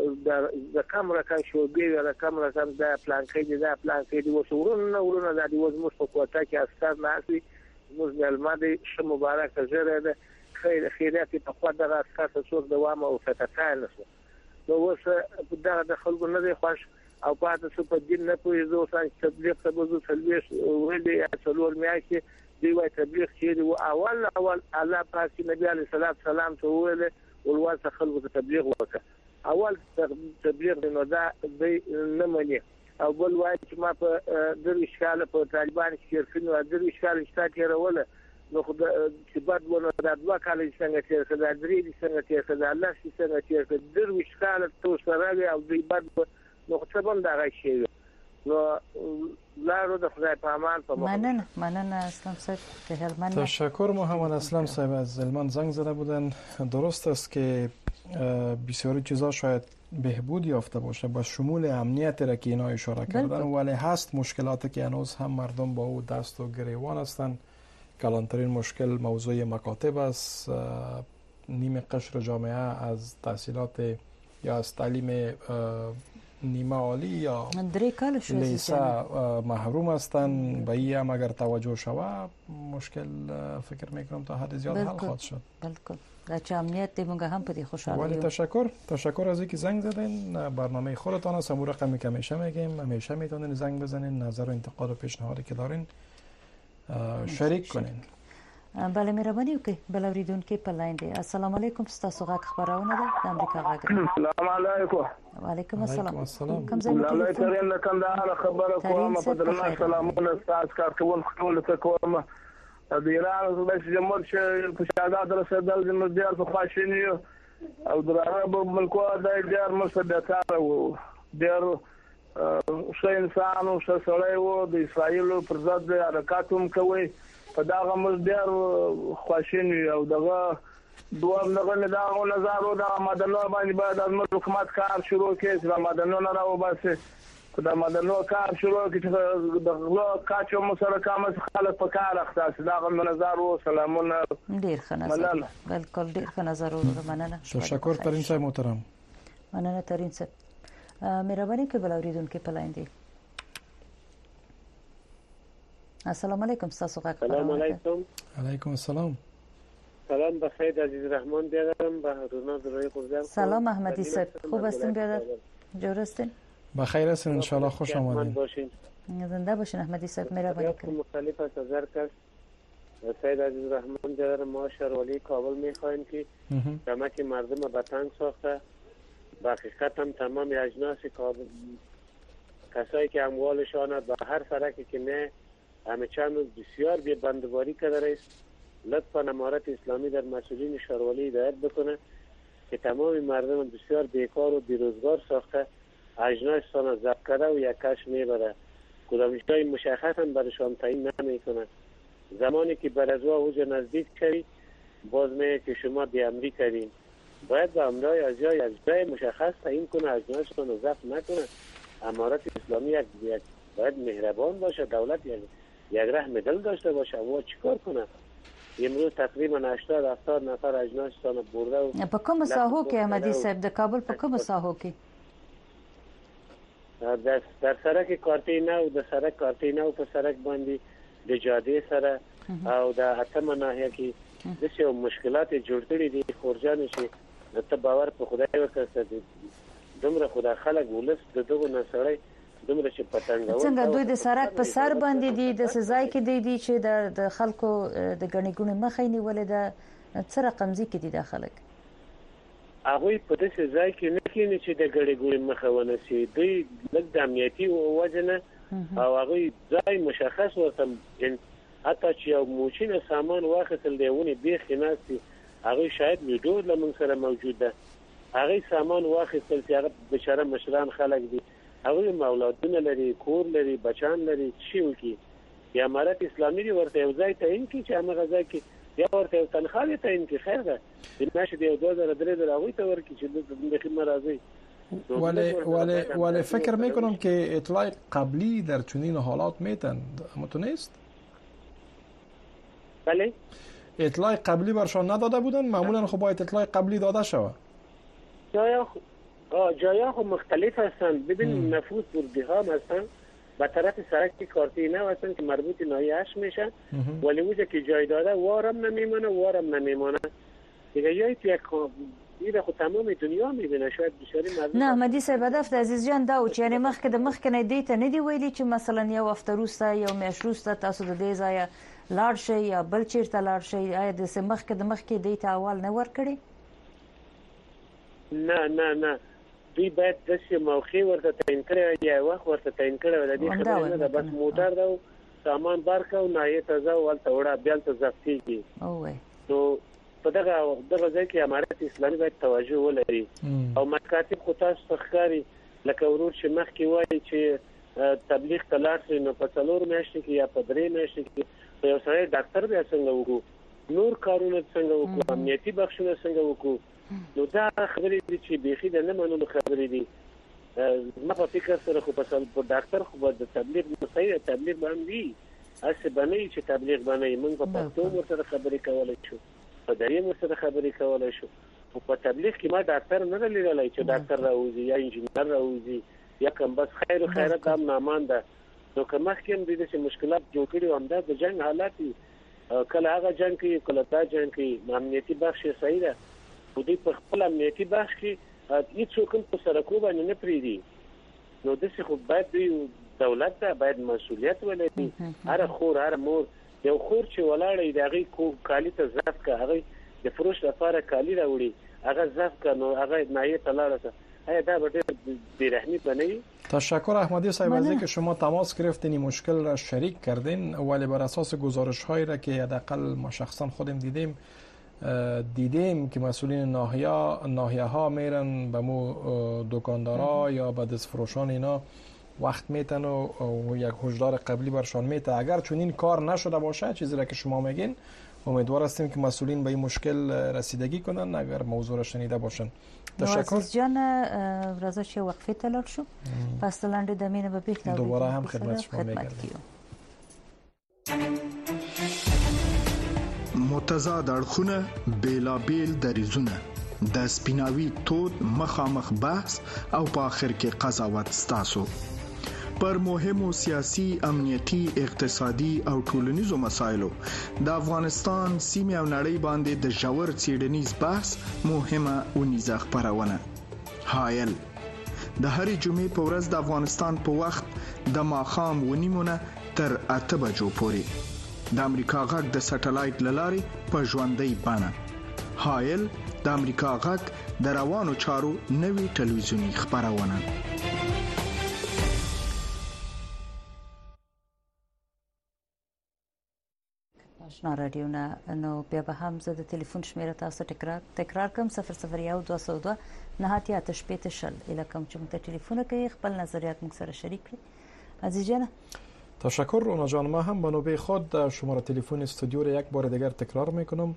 د کمره کان شو بیا د کمره کان د پلان کې د وسورونه د دې وزمو په کوټه کې اسکار ناسي موږ د الماده ش مبارک زره ده خیرات په خوا د اسکار څو دوام او فتحان نشو نو اوس د خلکو نه خوښ او پاتې سو په دین نه پوي زو سان تبلیغ ته بزو تلويش ولې څلور میاشتې دی وای تبلیغ چې اول الله پاک نبی عليه السلام ته ویل ولواسه خلکو ته تبلیغ وکړه اول تبلیغ نو دا نه مني او بل وای چې ما په د اشکال په طالبان کې شرکینو د اشکال اشتاته راوله نو خو چې بعد ونه د دوا کال څنګه چې د درې څنګه چې د الله څنګه چې د اشکال تو سره او د بعد نو څه باندې راځي نو لارو د خدای په امان په مننه اسلام صاحب که هلمند تشکر محمد اسلام صاحب از هلمند زنگ زده بودن. درست است که بسیاری چیزا شاید بهبود یافته باشه با شمول امنیت را که اینا اشاره کردن ولی هست مشکلاتی که هنوز هم مردم با او دست و گریوان هستند. کلانترین مشکل موضوع مکاتب است. نیم قشر جامعه از تحصیلات یا از تعلیم نیمه عالی یا لیسه محروم هستند. به این هم اگر توجه شود مشکل فکر میکنم تا حد زیاد حل خواهد شد. بالکل در چه امنیت دیمونگه هم پدی خوشحالی. ولی تشکر از اینکه زنگ زدین. برنامه خودتان است. همون رقمی که همیشه میگیم همیشه میتونین زنگ بزنین، نظر و انتقاد و پیشنهادی که دارین شریک کنین. بله مهرباني وکړئ بل اوریدونکو په لاین دی. السلام علیکم تاسو غږ خبرونه ده د امریکا غږ. السلام علیکم. وعلیکم السلام. کوم ځای الله کریم د کندهار خبره کوم په درنه سلامونه تاسو کارکون خپل ته کوم د ایران رئیس جمهور چې په شهادت رسېدل د مدیر په خواشینی او د عرب ملکو د ډیر مسدتار او ډیر ښه انسان او ښه سړی و د اسرایل پر ضد حرکتوم کوي په داغه مزدار خواشینی او دغه دوام دغه نظر او د مدنو باندې بعد از حکومت کار شروع کړي چې مدنو نه راو باسي د مدنو کار شروع کړي چې دغه کاچو مسرکامه خلک په کار اخته دغه نظر او سلامونه ډیر ښه نظر بالکل ډیر ښه نظر او مننه. تشکر ترین صاحب محترم. مننه ترین صاحب. مهرباني کوي بل اوریدونکو په لاین دی. السلام علیکم تاسو غږ. السلام علیکم. علیکم السلام. سلام بخیر عزیز رحمان بیادرم به رونا درای قربان. سلام احمدی صاحب خوب هستین بیادر؟ جور هستین؟ بخیر هستین ان شاء الله خوش آمدین. زنده باشین احمدی صاحب مهربانی کنید. مختلف از هزار کس سید عزیز رحمان بیادر ما شهرولی کابل میخوایم که کمک مردم به تنگ ساخته به حقیقت هم تمام اجناس کسایی که اموالشان به هر سرکی که نه همه چند بسیار بی بندواری کرده است. لطفا امارت اسلامی در مسئولین شهرولی هدایت بکنه که تمام مردم بسیار بیکار و بیروزگار ساخته اجناسشان ضبط کرده و یک کش میبره. کدامشای مشخص هم برشان تعیین نمیکنه. زمانی که بر از اوج نزدیک شوی باز میگه که شما بی امری کردین. باید به امرای از جای مشخص تعیین کنه اجناسشان رو ضبط نکنه. امارت اسلامی باید مهربان باشه. دولت یک رحم دل داشته باشه. و چیکار کنه؟ امروز تقریبا 80-70 نفر اجناسشان برده و په کوم ساحو کې احمدی صاحب د کابل په کوم ساحو کې در سرک کارتی نو د سرک کارتی نو په سرک باندې د جاده سره او د اتمه ناحیه کې د څه مشکلات جوړ کړي دي خورجان شي ته باور په خدای وکړه دومره خدای خلک ولس د دغه نسړی دومره چې پتنګ څنګه دوی د سرک په سر باندې دي د سزای کې دي چې د خلکو د غنی ګونې مخې نیولې ده څه رقم ځي کې دي د خلک هغه په دې سزای کې نه کېني چې د غړي ګونې مخه ونسي دوی لږ د امنیتي وجنه او هغه ځای مشخص ورته حتی چې یو موچینه سامان واخیستل دیونه بیخ ناسي هغه شاید ویډیو لمن سره موجود ده هغه سامان واخیستل چې هغه بشاره مشران خلک دي هغه اولادونه لري، کور لري، بچان لري، شي وکي یا امارت اسلامي دی ورته یو ځای تعین کی چې هغه ځای کې یا ورته تنخواه تعین کی خیر ده د نشه دی 2003 هغه ته ورکی چې د خدمت راځي. ولی فکر میکنم که اطلاع قبلی در چنین حالات میتن متونست؟ بله اطلاع قبلی برشان نداده بودن؟ معمولا خب باید اطلاع قبلی داده شود. جایا خب مختلف هستن. ببین نفوذ بردیها هستن به طرف سرک کارتی نه هستن که مربوط ناحیه‌اش میشن ولی اونجا که جای داده وارم نمیمونه دیگه یا یک ایده خود تمام دنیا میبینه شاید بسیاری مردم. نه مدی صاحب هدف د عزیز جان دا و چې یعنی مخکې نه دی ته نه دی ویلي چې مثلا یو هفته وروسته یو میاشت وروسته تاسو د دې ځایه لاړ شئ یا بل چیرته لاړ شئ آیا داسې مخکې دی ته اول نه ورکړي؟ نه دوی باید داسې موقع ورته تعین کړی یا وخت ورته تعین کړی د دې خبرې نه ده بس موټر ده او سامان بار کړو نایې ته ځه ولته وړه بیا ته ضبطېږي. نو په دغه ځای کې امارت اسلامي باید توجه ولري او مکاتب خو تاسو ښکاري لکه ورور چې مخکې وایي چې تبلیغ ته لاړ شي نو په 4 میاشتې کې یا په 3 میاشتې کې یو سړی ډاکټر بیا څنګه وکړو، نور کارونه څنګه وکړو، امنیتي بخښونه څنګه وکړو. نو دا خبرې دي چې بیخي د نه منلو خبرې دي. ما په فکر سره خو په ډاکټر خو د تبلیغ صحیح تبلیغ باندې اسه باندې چې تبلیغ باندې موږ په پښتو ورته خبرې کولای شو، په دریم سره خبرې کولای شو. په تبلیغ کې ما ډاکټر نه لیدلای چې ډاکټر راوځي یا انجینر راوځي یا کوم بس خیر او خیرات هم نامان ده. نو کوم مخکې د دې مشکلات جوړ کړي هم د جنگ حالات کله هغه جنگ کې کله تا جنگ کې امنیتي بخش صحیح ده خو دې په خپل امنیتي بخش کې هیڅوک په سرکو باندې نه پریدي. نو د څه خو باید دی دولت ته باید مسؤلیت ولري. هر خور هر مور یو خور چې ولاړې دغه کو کالی ته ضبط کا هغه د فروش لپاره کالی راوړي هغه ضبط کنو هغه نایه تلاړه آیا دا به بیرحمی بنی؟ تشکر احمدی صاحب از اینکه شما تماس گرفتین این مشکل را شریک کردین ولی بر اساس گزارش هایی را که حداقل ما شخصا خودم دیدیم که مسئولین ناحیه ها میرن به مو دکاندارا یا به دست فروشان اینا وقت میتن و یک هشدار قبلی برشان میته. اگر چون این کار نشده باشه چیزی را که شما میگین امیدوار هستیم که مسئولین به این مشکل رسیدگی کنن اگر موضوع را شنیده باشن. تشکر جان رضا چه وقفه تلال شو پس لنده دمینه به بیخ دوباره هم خدمت شما میگردیم. متضاد اړخونه بیلابیل دریزونه د سپیناوي تود مخامخ بحث او په اخر کې قضاوت ستاسو پر مهمو سیاسي، امنیتي، اقتصادي او ټولنیزو مسایلو د افغانستان سیمه او نړۍ باندې د ژور څېړنیز بحث مهمه اونیزه خبرونه حایل د هرې جمعې په ورځ د افغانستان په وخت د ماښام 9:30 تر 8 بجو پورې د امریکا غږ د سټلایټ لارې په ژوندۍ بڼه حایل د امریکا غږ د روانو چارو نوي ټلویزیونی خبرونه آشنا رادیو نه نو بیا به هم زه د ټلیفون شمیره تاسو تکرار کوم 00122 988 شل الکم چې مت ټلیفون کوي خپل نظریات موږ سره شریک کړئ. عزیز جان تشکر رونا جان. ما هم به نوبه خود شماره تلفن استودیو را یک بار دیگر تکرار میکنم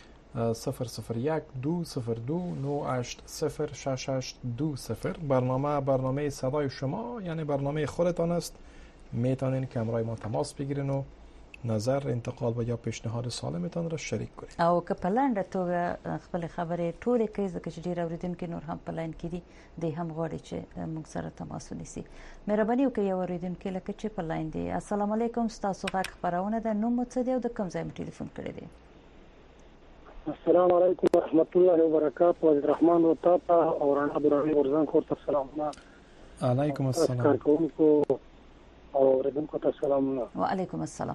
00122980620. برنامه صدای شما یعنی برنامه خودتان است. میتونین که همراه ما تماس بگیرین و نظر انتقال و یا پیشنهاد سالمتان را شریک کنید. او که پلند توګه خپل خبرې ټولې کوي ځکه چې ډیر اوریدونکو نور هم پلاین کړي دی هم غواړي چې موږ سره تماس ونیسي. مهرباني وکړئ یو اوریدونکو لکه چې پلاین دی. السلام علیکم تاسو غږ خبرونه ده نو مو څه دی او د کوم ځای ټلیفون کړی دی؟ السلام علیکم ورحمت الله وبرکاته. عبدالرحمن وطاطا او رانا درانی ورزان خور ته سلامونه. علیکم السلام. کوونکو او اوریدونکو ته سلامونه. وعلیکم السلام.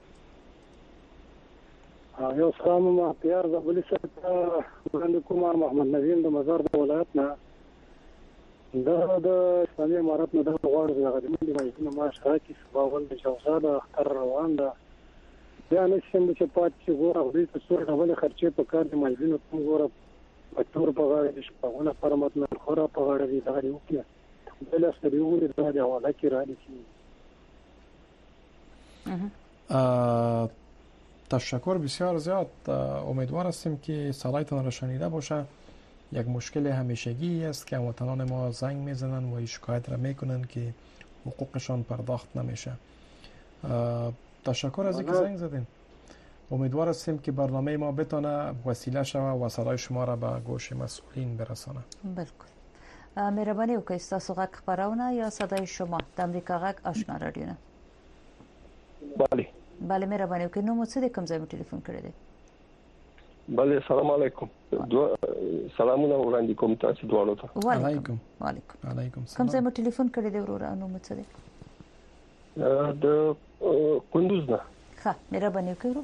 یو سلام ما پیار د بلی سره وړاندې کوم محمد نظیم د مزار د ولایت نه د اسلامي امارت نه د غواړو د غدمن د مجلس ما شراکي سباول د جوزا د اختر روان ده بیا نه شم چې پات چې ګوره غوړي په څور ډول خرچې په کار د مجلس په ګوره په تور په غاړه د شپونه پرمت نه خورا په غاړه دي دا یو کې بل استریور د حواله کې را لشي. تشکر بسیار زیاد. امیدوار هستیم که صدایتان را شنیده باشه. یک مشکل همیشگی است که هموطنان ما زنگ میزنن و شکایت را میکنن که حقوقشان پرداخت نمیشه. تشکر از اینکه زنگ زدین. امیدوار هستیم که برنامه ما بتونه وسیله شود و صدای شما را به گوش مسئولین برسانه. بالکل. مهرباني وکړئ تاسو غږ خبرونه یا صدای شما د امریکا غږ آشنا رادیو نه. بله مهرباني وکړئ. نو مو څه د کوم ځای ټلیفون کړی دی؟ بله السلام علیکم. سلامونه وړاندې کوم تاسو دواړو ته. وعلیکم. علیکم. کوم ځای مو ټلیفون کړی دی وروره؟ نو مو څه دی؟ د کندوز نه. ښه مهرباني وکړئ.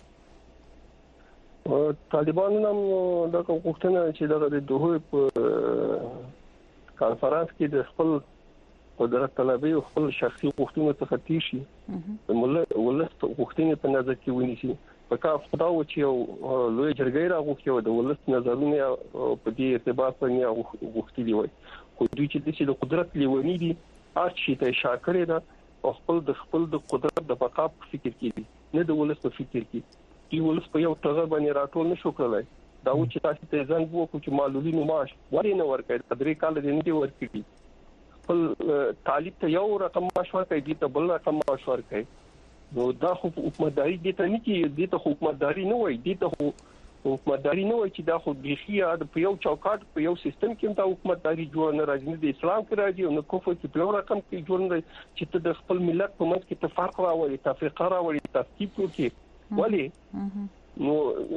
طالبانو هم دا غوښتنه چې د دوه په کانفرنس کې د خپل قدرت طلبي او خپل شخصي غوښتنو څخه تیشي ولست غوښتنې په نظر کې ونیسي. په کار خدا و چې لوی جرګې راغوښتي او د ولست نظرونه په دې ارتباط باندې غوښتي وي. خو دوی چې د قدرت لیونی دي هر شي ته شاکرې ده او خپل د قدرت د بقا په فکر کې دي نه د ولست په فکر کې. دی ولس په یو ټغر باندې راټول نشو کړلای. دا و چې تاسو ته ځان وکړو چې معلولینو معاش ورې نه ورکړي. تدریې کال دې نه دی ورکړي. خپل طالب ته یو رقم معاش ورکړي دي ته بل رقم معاش ورکړي. نو دا خو حکومتداري دي ته نه کې دي ته حکومتداري نه وای. دي ته حکومتداري نه وای چې دا خو بيخي په یو چوکاټ په یو سیستم کې ته حکومتداري جوړ نه راځي. د اسلام کې راځي او نه کفر کې په یو رقم کې جوړ نه چې ته د خپل ملت په منځ کې تفرقه راوړي تفریقه راوړي تفکیک وکړي. ولی نو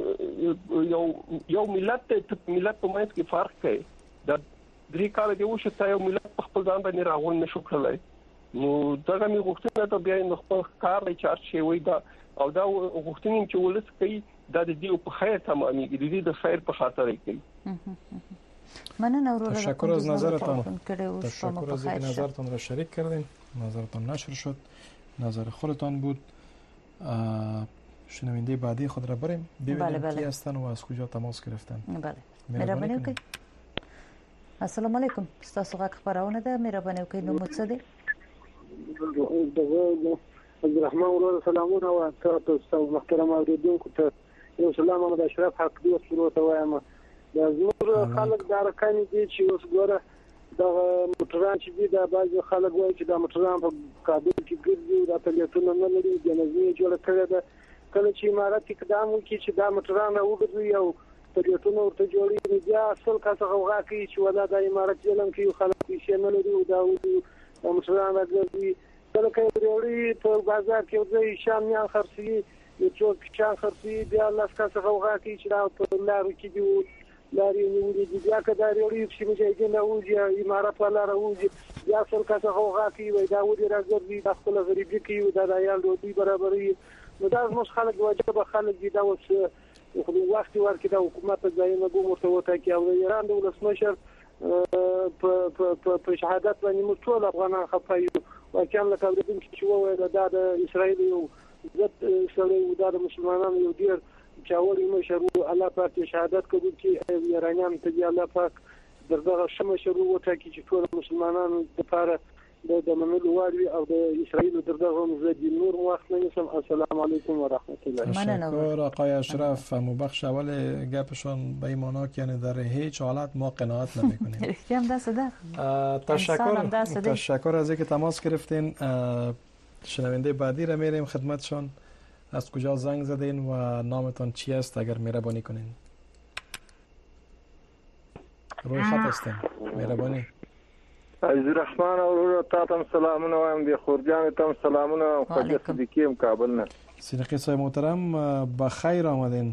یو ملت په منځ کې فرق کوي. دا درې کال دی وشو ته یو ملت په خپل ځان باندې راغون نشو کړلای. نو دغه می غوښتنه ته بیا نو خپل کار دی چې شي وي دا او دا غوښتنې چې ولس کوي دا د دې په خیر تمامېږي. د دې د خیر په خاطر کوي. مننه وروره. تشکر از نظرتان. تشکر از اینکه نظرتان را شریک کردین. نظرتان نشر شد. نظر خودتان بود. شنونده بعدی خود را بریم ببینیم کی هستن و از کجا تماس گرفتن. بله مهرباني وکړئ. السلام علیکم. تاسو غږ خبرونه ده. مهرباني وکړئ. نو مڅ ده عبدالرحمن ورور سلامونه او تاسو محترم اوریدونکو ته یو سلام محمد اشرف حق دی ورته وایم. دا زموږ خلک دا رکانې دي چې اوس ګوره دا موټران چې دي دا بعض خلک وایي چې دا موټران په کابل کې ګرځي دا پلیټونه نه لري د نظم جوړ کړی ده. کله چې امارات اقدام وکړي چې دا موټران وګرځي او پلیټونه ورته جوړي بیا اصل کاسه غوغا کوي چې ولا د امارات علم کې خلک یې نه لري او دا موټران راځي. کله چې وروړي په بازار کې ځای شامیان خرڅي یو څوک چې خرڅي بیا لاس کاسه غوغا کوي چې دا په لارو کې دی لاري نیولې دي. بیا کدا وروړي چې مجاهدین اوځي امارات ولا راوځي بیا اصل کاسه غوغا کوي وای دا ودی راځي د خپل غریبي کوي دا د یال دوی برابرۍ. نو دا زموږ خلک واجب خلک دي دا اوس خو وخت ورکړي د حکومت ځای نه ګوم ورته وته کې او ایران د ولسمشر په شهادت باندې موږ ټول افغانان خپایو واکام لکه د دې چې وایي دا د اسرایل یو ضد سړی د مسلمانانو یو ډیر چاوري مشرو الله پاک شهادت کوي چې ایرانیان ته الله پاک دغه شمه شروع وته کې ټول مسلمانانو لپاره د منلو وړي او د اسرائیل دغه مزدي نور وخت نه سم. السلام علیکم و رحمت الله. تشکر آقای اشرف. مبخش اول گپشون به این معنا که یعنی در هیچ حالت ما قناعت نمی‌کنیم. اختیام دست ده. تشکر از اینکه تماس گرفتین. شنونده بعدی را میریم خدمتشون. از کجا زنگ زدین و نامتون چی است اگر مهربانی کنین؟ روی خط هستین. مهربانی. عبدالرحمن اورور تاسو سلامونه وایم. د خورجان تاسو سلامونه. خواجه صدیقیم کابل نه. صدیقی صاحب محترم بخیر آمدین.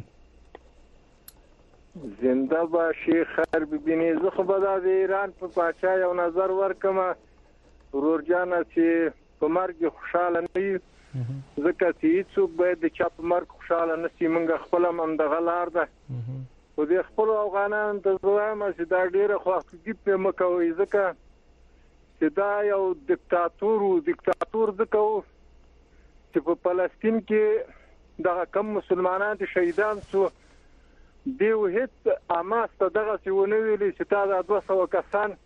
زنده باشی خیر ببینی. زه خو به د ایران په پاچا یو نظر ورکم ورورجان چې په مرګ خوشاله نه وي ځکه چې څوک باید د چا په مرګ خوشاله نشي. موږ خپل هم دغه لار ده خو د خپل افغانانو ته وایم چې دا ډیره خواخوږي په مکوي ځکه چې دا یو دیکتاتور ځکه چې په فلسطین کې دغه کم مسلمانان دي شهیدان شو دی هیڅ اماست دغه څه ونه ویلي چې تا د 200 کسان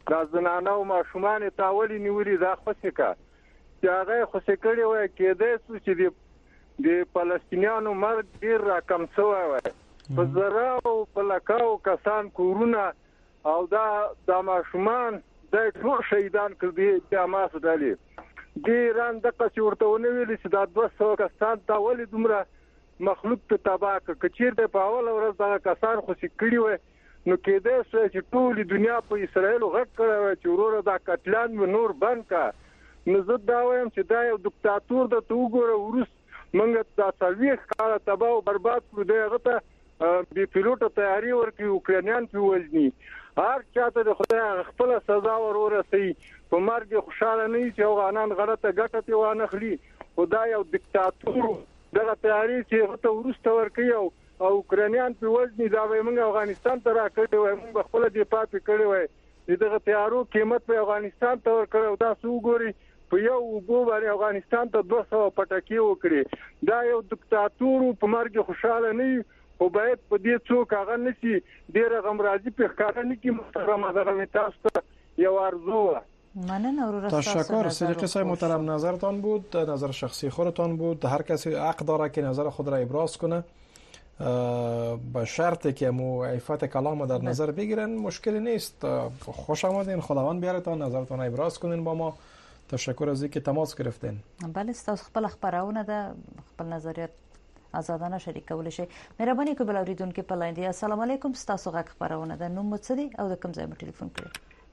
د زنانه او ماشومان تاولي نیولي دا خوسې کا چې هغه خوسې کړي وای کېدای شو چې د فلسطینیانو مرګ ډیر راکم شوی وای په زره او په لکاو کسان کورونه او دا ماشومان د ټول شهیدان کړي چې حماس ډلې د ایران د قصې ورته ونه ویل چې دا 200 کسان تاولي دومره مخلوق ته تباہ کچیر د په اول ورځ دا کسان خوسې کړي وای نو کېدای شو چې ټول دنیا په اسرائیل غږ کړی وای چې وروره دا قتلان و نور بند کا نو زه دا وایم چې دا یو دیکتاتور د تو وګوره وروس موږ دا سرویس کاله تباہ او برباد کړو دی هغه ته بي پیلوټ تیاری ورکړي اوکرانیان په وزني هر چاته د خدای خپل سزا ورورسي په مرګ خوشاله نه چې افغانان غلطه ګټه تی وانه خلی خدای یو دیکتاتور دغه تیاری چې هغه ته ورسته ورکړي او اوکرانیان په وزني دا به موږ افغانستان ته راکړی وای موږ خپل دفاع کړی وای دغه تیارو قیمت په افغانستان ته ورکړو دا سوګوري په یو وګو باندې افغانستان ته 200 پټکی وکړي دا یو دیکتاتور په مرګ خوشاله نه او باید په دې څوک هغه نشي ډیر غمرازي په ښکارا نه کې محترم حضرت تاسو یو ارزو تشکر. صدیقی صاحب محترم نظرتان بود، نظر شخصی خودتان بود. هر کسی حق داره که نظر خود را ابراز کنه به شرطی که مو عفت کلام در نظر بگیرن مشکلی نیست. خوش آمدین، خداوند بیارتان، نظرتان ابراز کنین با ما. تشکر از اینکه تماس گرفتین. بله تاسو خپل خبرونه ده خپل نظریات آزادانه شریک کول شي. مهرباني کوئ بل اوریدونکو په لاین دی. السلام علیکم، تاسو غږ خبرونه ده نوم څه دی او د کوم ځای مو ټلیفون کړی؟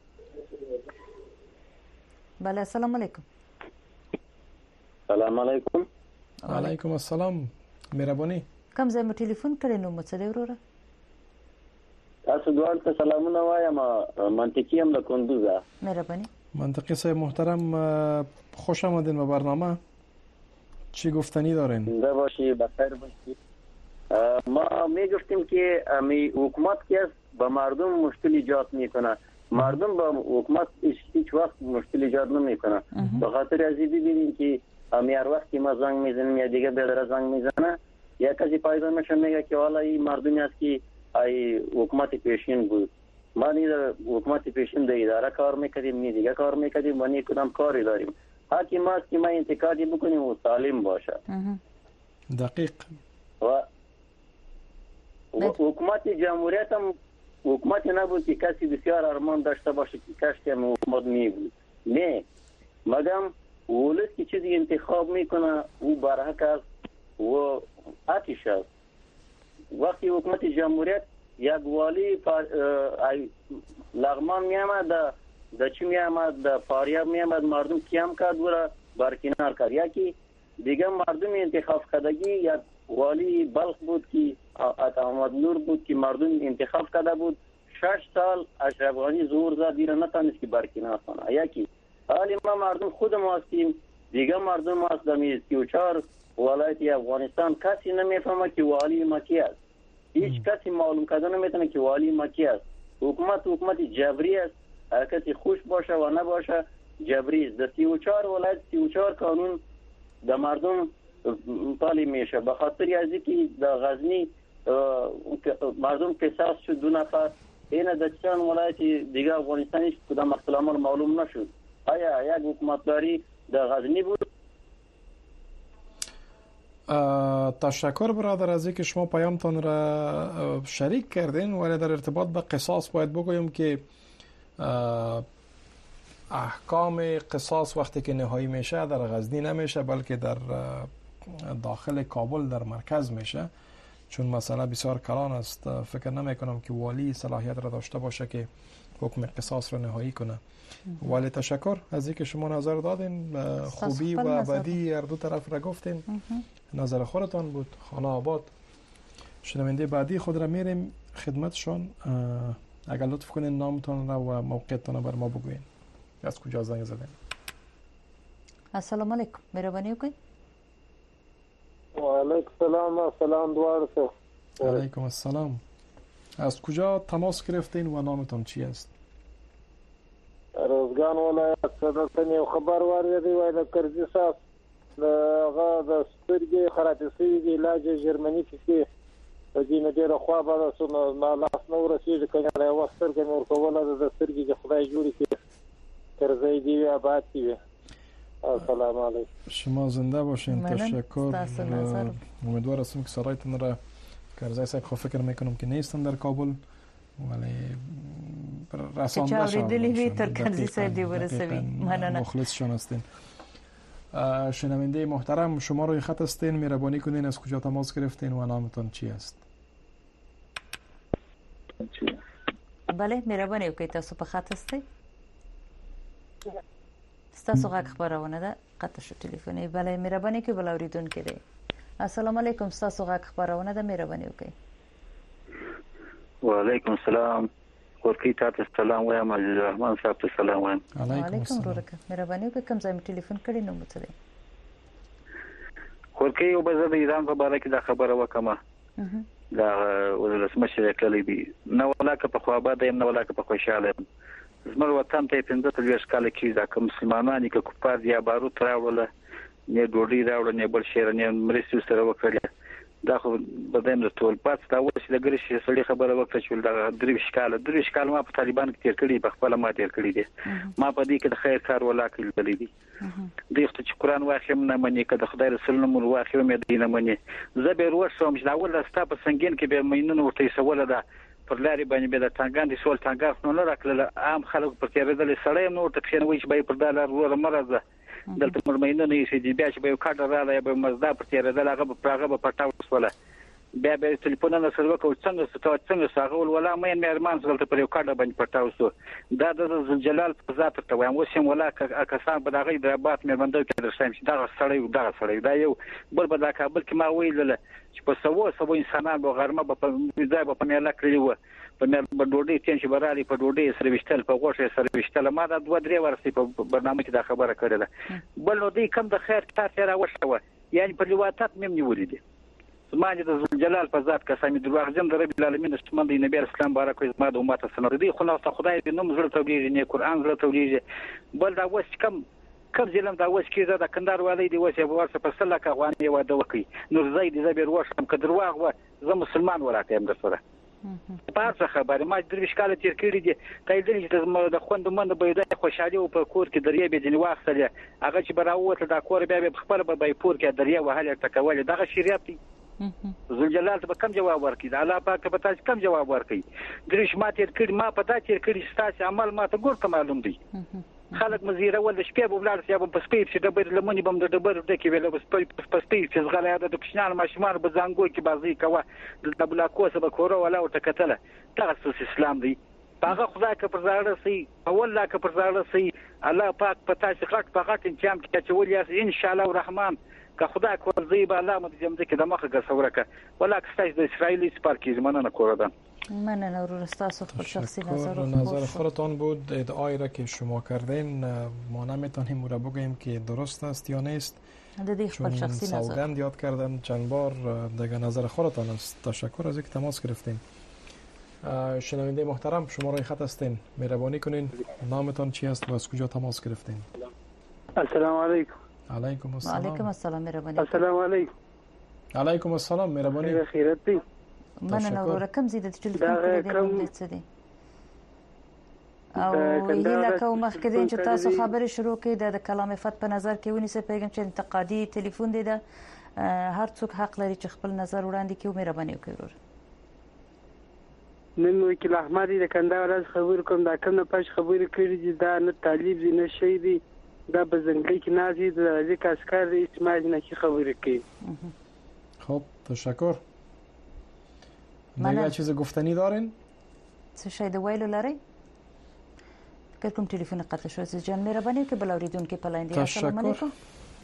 بله السلام علیکم. السلام علیکم. وعلیکم السلام. مهرباني کوم ځای مو ټلیفون کړی نوم څه دی وروره؟ تاسو دوه ته سلامونه وایم. منطقي هم له کندوزه. مهرباني. منطقی صاحب محترم خوش آمدین به برنامه. چی گفتنی دارین؟ زنده باشی، بخیر باشی. ما میگفتیم که حکومت که به مردم مشکل ایجاد میکنه، مردم به حکومت هیچ وقت مشکل ایجاد نمیکنه. به خاطر از این ببینیم که هر وقت که ما زنگ میزنیم یا دیگه بیادر زنگ میزنه یا کسی پایدار میشه میگه که حالا این مردمی است که حکومت پیشین بود. ما نه حکومت پیشین در اداره کار میکردیم نه دیگه کار میکردیم و نه کدام کاری داریم. حتی ما است که ما انتقادی بکنیم و سالم باشه. دقیق. و حکومت جمهوریت هم حکومت نبود که کسی بسیار ارمان داشته باشه که کشتی هم حکومت می بود. نه مگم ولس که چیزی انتخاب میکنه او برحق است و حقش است. وقتی حکومت جمهوریت یک والی لغمان میامد در چی میامد در فاریاب میامد مردم کیم کرد و را برکنار کرد. یکی دیگه مردم انتخاب کردگی یک والی بلخ بود که احمد نور بود که مردم انتخاب کرده بود 6 سال اشرف غنی زور زد دیره نتانست که برکنار کنه. یکی حالی ما مردم خودم هستیم دیگه مردم هست در 34 ولایت افغانستان کسی نمیفهمه که والی ما کی است. هیچ کسی معلوم کرده نمیتونه که والی ما کی است. حکومت جبری است. هر کسی خوش باشه و نباشه جبری است. در 34 ولایت 34 قانون در مردم پالی میشه. به خاطر از اینکه در غزنی مردم قصاص شد 2 نفر این در چند ولایت دیگه افغانستان کدام اختلاف معلوم نشد. آیا یک حکومتداری در غزنی بود؟ تشکر برادر از اینکه شما پیامتان را شریک کردین. ولی در ارتباط به قصاص باید بگویم که احکام قصاص وقتی که نهایی میشه در غزنی نمیشه بلکه در داخل کابل در مرکز میشه، چون مسئله بسیار کلان است. فکر نمی کنم که والی صلاحیت را داشته باشه که حکم قصاص را نهایی کنه. ولی تشکر از اینکه شما نظر دادین. خوبی و بدی هر دو طرف را گفتین. نظر خودتان بود. خانه آباد. شنونده بعدی خود را میریم خدمتشان. اگر لطف کنین نامتان را و موقعتان را بر ما بگوین. از کجا زنگ زدین؟ السلام علیکم. مهربانی وکړئ. وعلیکم السلام. سلام دوار. علیکم السلام. از کجا تماس گرفتین و نامتان چی است؟ روزگان ولایت صدرتن یو خبر واردی وای د کرزی صاحب هغه د سترګې خرابې شوې د علاج جرمني کې د دې نه ډېره خوا به رسونه ما لاس نه ورسېږي کنه یو سترګې مې ورکوله د سترګې چې خدای جوړې کړي ترځای دی آباد دی. السلام علیکم. شما زنده باشین. تشکر. امیدوار هستم که صدایتون را کرزی صاحب خب فکر میکنم که نیستن در کابل ولی رسانده شدن تر کرزی صاحب دی ورسوی. مخلص شون هستین. شنونده محترم شما روی خط هستین، مهربانی کنین از کجا تماس گرفتین و نامتون چی است؟ بله مهربانی وکړئ تاسو په خط هستئ. ستاسو غږ خبرونه ده قطع شو ټلیفوني. بله مهرباني کوي بل اوریدونکو دی. السلام علیکم ستاسو غږ خبرونه ده مهرباني وکړئ. وعلیکم السلام. ورکی تاسو سلام وایم عزیز الرحمن صاحب ته سلام وایم. علیکم ورکه مهرباني وکړئ کوم ځای ټلیفون کړی نو مته دی. ورکی یو بزه د ایران په اړه کې دا خبره وکمه. دا ولسمشر کلی دی نو ولاکه په خو آباد یم نو ولاکه په خوشاله زمر وطن ته 15 کال کې دا کوم مسلمانانی کې کوپار دی بارود راوړل نه ډوډۍ راوړل نه بل شهر نه مرستې سره وکړل. دا خو بدایم د ټول پات دا اوس د ګریشي سړي خبره وکړه چې دا درې شکال ما په طالبان کې تیر کړی په خپل ما تیر کړی دي. ما په دې کې د خیر کار ولاکې لیدلې دي. دغه چې قران واخیم نه مني کده خدای رسول نوم واخیم دې نه مني. زه به ورسوم چې دا ول ستا په سنگین کې به مینونه ورته سوال ده پر لاري باندې به د تانګان دي سوال تانګار نو نه راکړل عام خلک پر تیرېدل سړی نو ته خنوي چې به پر دلار ور مرزه دلته مرمینه نه شي دی بیا چې به کاډر راځي به مزدا پر تیرېدل هغه په پټاو وسوله بیا به ټلیفونونه سره وکړ څنګه ساغول ولا مې ارمان دلته پر یو کاډر باندې پټاو سو دا د جلال په ذات ته وایم وسیم ولا کسان په دغه د بات مې باندې کې درسم چې دا سړی دا یو بل په کابل کې ما ویل چې په سوو انسانان به غرمه په ځای په میله کړی و په مې ډوډۍ تین چې برالي په ډوډۍ سره وشتل په غوښه سره وشتل ما دا 2-3 ورسې په برنامه کې دا خبره کړله بل نو دې کم د خیر تاسو را وشوه یعنی په لواتات مې نیولې دي زمانه د جلال په ذات قسم دروغجن د رب العالمین استمن د نبی اسلام بارک او زما د امت سره دي خو نو خدای دې نوم زړه توګه نه قران زړه توګه بل دا وس کم ظلم دا وس کیږي دا کندار والی دی وس په ورسره په سلا کا غوانه واده وکي نور زید زبر وشم کډر واغ و زه مسلمان ولاته هم در سره پارڅه خبره ما د وشکاله تیر کړی دي کایدل چې د خوند مند بيدای خوشالي او په کور کې دریا به ځنی واخصله هغه چې براوته دا کور بیا خپل به پور کې دریا وهله تکول دغه شریعت دی زل جلال ته کم جواب ورکړي الله پاک په تاسو کم جواب ورکړي درش ما تیر کړی ما پتا تیر کړی ستاسو عمل ما ته ګورته معلوم دی خلک مزیره ول شپې په بلار سي په سپیډ چې د بیر لمنې بم د ډبر د کې ویل په سپیډ چې غلا د کښنال ماشومان په زنګو کې بازی کوه د بلاکو سبا کورو ولا او تکتله تاسو اسلام دی هغه خدای که پر زړه سي اول لا که پر زړه سي الله پاک په تاسو غټ په غټ انتظام کې چې ولیا ان شاء الله الرحمن که خدای کول زی به الله متجم دې کې د مخه غسورکه ولا که ستاسو د اسرائیلی سپارکیز مننه کوردم من استاسو خود شخصی نظر خودتان بود ادعایی را که شما کردین ما نمیتونیم را بگوییم که درست است یا نیست چون سوگند یاد کردن چند بار دیگه نظر خودتان است. تشکر از اینکه تماس گرفتین. شنونده محترم شما روی خط هستین مهربانی کنین نامتان چی است و از کجا تماس گرفتین؟ السلام علیکم. علیکم السلام. علیکم السلام مهربانی. السلام علیکم. علیکم السلام مهربانی. خیرت دی. مننه ورکم زیاده ټلیفون کړی دی څه دی او هیله کوم مخکې چې تاسو خبرې شروع کړئ د کلام فت په نظر کې ونیسئ پیغام چې انتقادي ټلیفون دی دا هر څوک حق لري چې خپل نظر وړاندې کړي او مهرباني وکړي. نن وکیل احمد د کندهار از خبر کوم دا کوم پښ خبرې کړې دي دا نه طالب دي نه شي دي دا بزنګي کې نازي د ځکه اسکار د اسماعیل نه خبرې کوي. خب تشکر. دیگه چیز گفتنی دارین؟ چه شاید ویلو لري؟ فکر کوم ټلیفون قطع شو. عزیز جان مهرباني وکړئ بل اوریدونکو په لاین دی. السلام علیکم.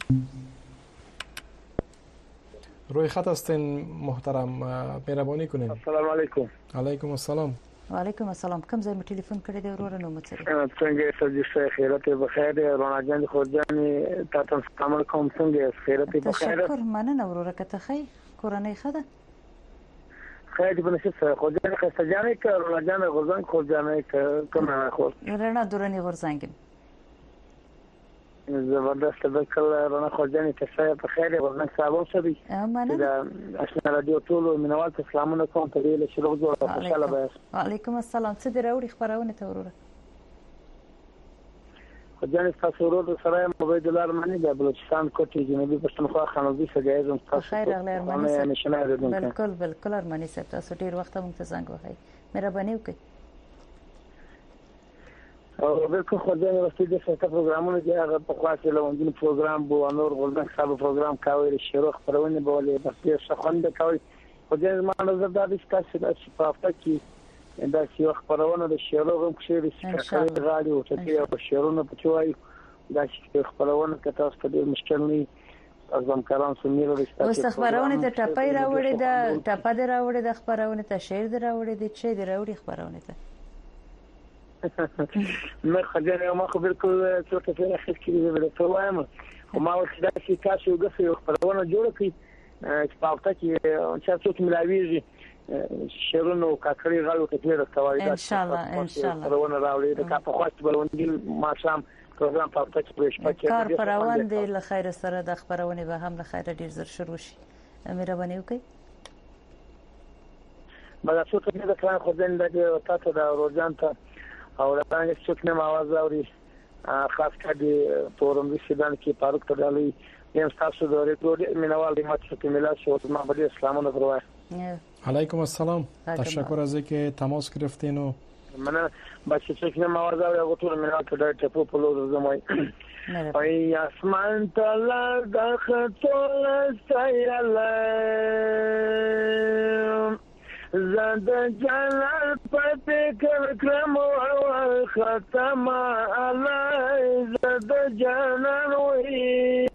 روی خط هستین محترم مهربانی کنین. السلام علیکم. علیکم السلام. وعلیکم السلام. کوم ځای مې ټلیفون کړی دی ورور نو مڅری. څنګه سجده خیرت بخیر رونا جان خورجانی تاسو سلام علیکم څنګه خیرت بخیر. تشکر مننه ورور کته خی کورنۍ خده. خیلی بنشسته خورجانی خستجانی که رونا جان غرزنگ خورجانی که کم نه خور. رنا دورانی غرزنگم. زبردست بکل رنا خواجانی تصایه په خیر ورنک صاحب سبي دا آشنا رادیو ټولو منوال ته سلامونه کوم ته ویل چې روغ جوړه خوشاله به وعلیکم السلام څه دی راوړي خبرونه ته وروره خواجانی تاسو ورو سره عبید الله ارمانی د بلوچستان کوټي جنوبي پښتونخوا خانوزي سګایزم تاسو خیر اغلی ارمانی صاحب بالکل ارمانی صاحب تاسو ډیر وخت مونږ ته زنګ وهاي مهرباني وکړئ او بالکل خواجانی واستي د څه پروګرامونه دی هغه په خاصه لوندین پروګرام بو انور ګلدن صاحب پروګرام کاوي شروع خبرونه بولې بس یې څخه کوي خواجانی ما نظر دا د تاسو د شفافه کی دا چې خبرونه د شروع هم شي چې غالي او چې په شروع په چوي دا چې خبرونه که تاسو ته ډیر مشکل نه اعظم کلام سمیر رښتیا اوس خبرونه ته ټپای راوړي دا ټپا دی راوړي د خبرونه ته شعر دی راوړي د چې دی راوړي خبرونه ته ما خجانه ما خو بالکل څه ته نه خېل کیږي د پروګرام او ما ورته دا چې تاسو یو غفه خبرونه جوړ کړئ چې په وخت کې چې څوک ملاویږي شیرونو کاکړي غاړو ته ډیر کوي ان شاء الله خبرونه راوړي د کا په خاص بلوندین ما شام پروګرام په وخت کې شپه کار پروان دی له خیر سره د خبرونه به هم له خیر ډیر زر شروع شي مهرباني وکړئ ما څه ته د کار خو ځین د تاسو د روزان ته او راځي چې نه आवाज اوري خاص کړي فورم دي شدان کې پاروک ته ډالي یم تاسو د ریډیو مینوال د ماته کې ملا شو ما بده اسلامونه پروای علیکم السلام تشکر از اینکه تماس گرفتین و من بچه چې نه आवाज اوري هغه ټول مینوال ته ډایرکټ په پلو زموي ای اسمان تل د خطول سایله زند جلال فکر کرم و ختم علی زند جنان وی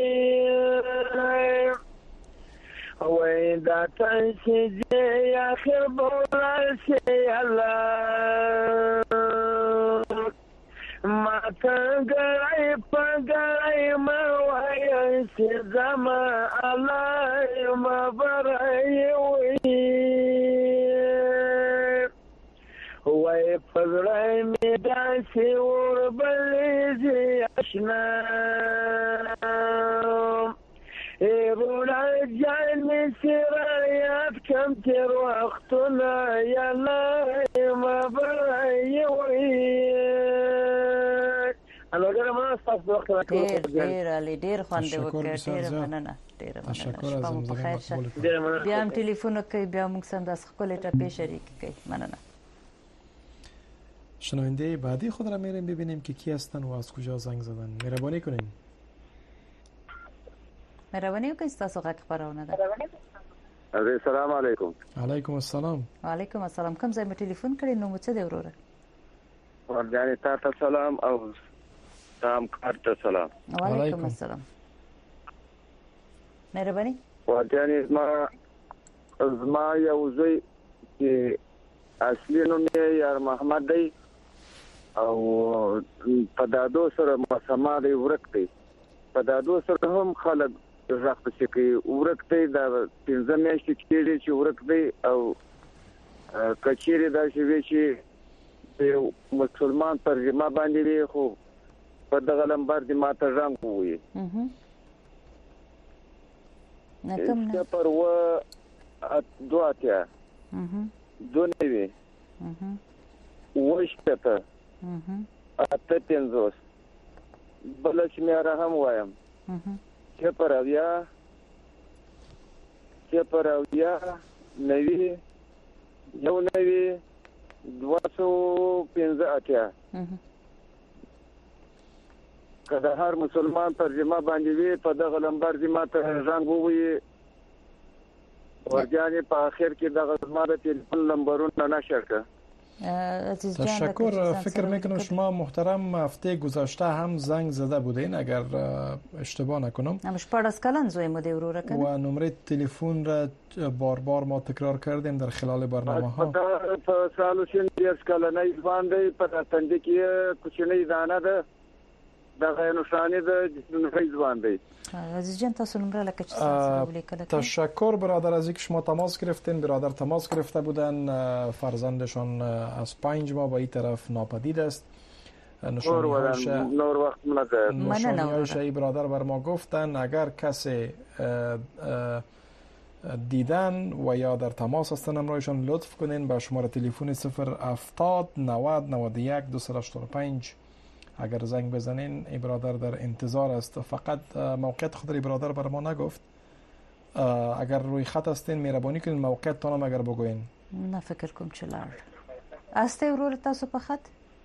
وی دا تنشی آخر بولا شی اللہ ما تنگرائی پنگرائی موائی سیزم علی مبرائی وی وای فزړای می داسې ور بلې آشنا ایرونا جان می سرایات کم تیر وختونه یا نه ما برای وی الوګر ما تاسو وخت راکړو ډیر علي ډیر خوند وکړ ډیر مننه ډیر مننه بیا هم ټلیفون کوي بیا موږ سم داس خپل ټاپې شریک کوي مننه شنونده بعدی خود را میریم ببینیم که کی هستن و از کجا زنگ زدن. مهربانی کنین. مهربانی کنین تاسو غږ خبرونه ده. السلام علیکم. علیکم السلام. وعلیکم السلام. کوم ځای مې ټلیفون کړی نو څه دی وروره؟ ورځانه تاسو سلام او تام کارته سلام. وعلیکم السلام. مهربانی. ورځانه ما یو ځای چې اصلي نوم یې یار محمد دی او په دادو سره مسما دی ورک دی په دادو سره هم خلک راخت چې ورک دی دا 15 میاشتې کېږي چې ورک دی او کچېری دا چې مسلمان ترجمه باندې خو په دغه لمبر دی ماته رنګ وي نه پر و دواتیا دونوي وشته اته پنځوس بل چې مې راهم وایم چې پر اویا نوي یو نوي 215 کله هر مسلمان ترجمه باندې وي په دغه لمبر دی ماته رنګ وي ورجاني په اخر کې دغه زماره تلیفون نمبرونه نشر کړ. تشکر. فکر میکنم شما محترم هفته گذشته هم زنگ زده بودین اگر اشتباه نکنم. همش پاراس کلان زوی مده ورور کنه. و نمره تلفن را بار بار ما تکرار کردیم در خلال برنامه ها. سالوشن دیس کلنی ځوان دی په تندې کې کوچنی دانه ده دغه نشانه ده نفي ځوان دی. عزیز جان تاسو نمره لکه چې تشکر برادر از اینکه شما تماس گرفتین. برادر تماس گرفته بودن فرزندشان از 5 ماه با این طرف ناپدید است نور وقت نشانی‌هایش برادر بر ما گفتن اگر کسی دیدن و یا در تماس هستن همراهشان لطف کنین به شماره تلفن 070 90 91 285 اگر زنگ بزنین ای برادر در انتظار است. فقط موقعیت خود ای برادر بر ما نگفت، اگر روی خط هستین مهربانی کنین موقعیت تان اگر بگوین. نه فکر کوم چې لاړ استه ورور تاسو په خط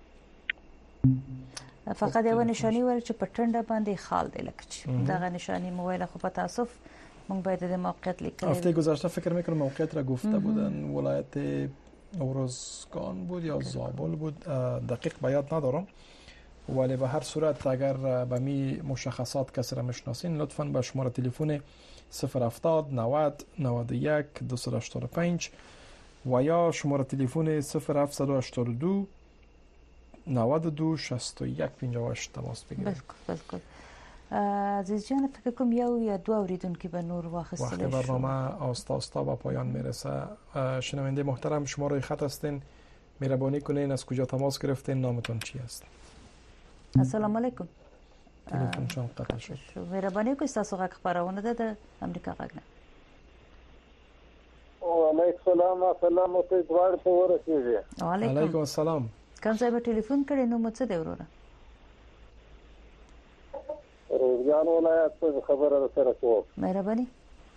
فقط یو نشانی ول چې په ټنډه باندې خال دی لکه چې دغه نشانی موبایل خو په تاسف مونږ باید د موقعیت لیکل. هفته گذشته فکر میکنم موقعیت را گفته بودن ولایت اورزگان بود یا زابل بود، دقیق به یاد ندارم، ولی به هر صورت اگر به می مشخصات کسی را میشناسین لطفاً به شماره تلفن 070 90 91 285 و یا شماره تلفن 0782 92 61 58 تماس بگیرید. بالکل. عزیز جان فکر کنم یو یا دو اوریدونکو به نور واخستل وقت برنامه آستا به پایان میرسه. شنونده محترم شما روی خط هستین، مهربانی کنین از کجا تماس گرفتین، نامتون چی است؟ السلام علیکم. تلفن چون قطع شد. مهربانی کنید تاسو غږ خبرونه ده د امریکا غږ نه. وعلیکم ته دوار ته ورسېږي. علیکم السلام. کوم ځای به ټلیفون کړی نو مڅ دی وروره؟ روزګان ولایت څخه خبره سره کوم. مهرباني.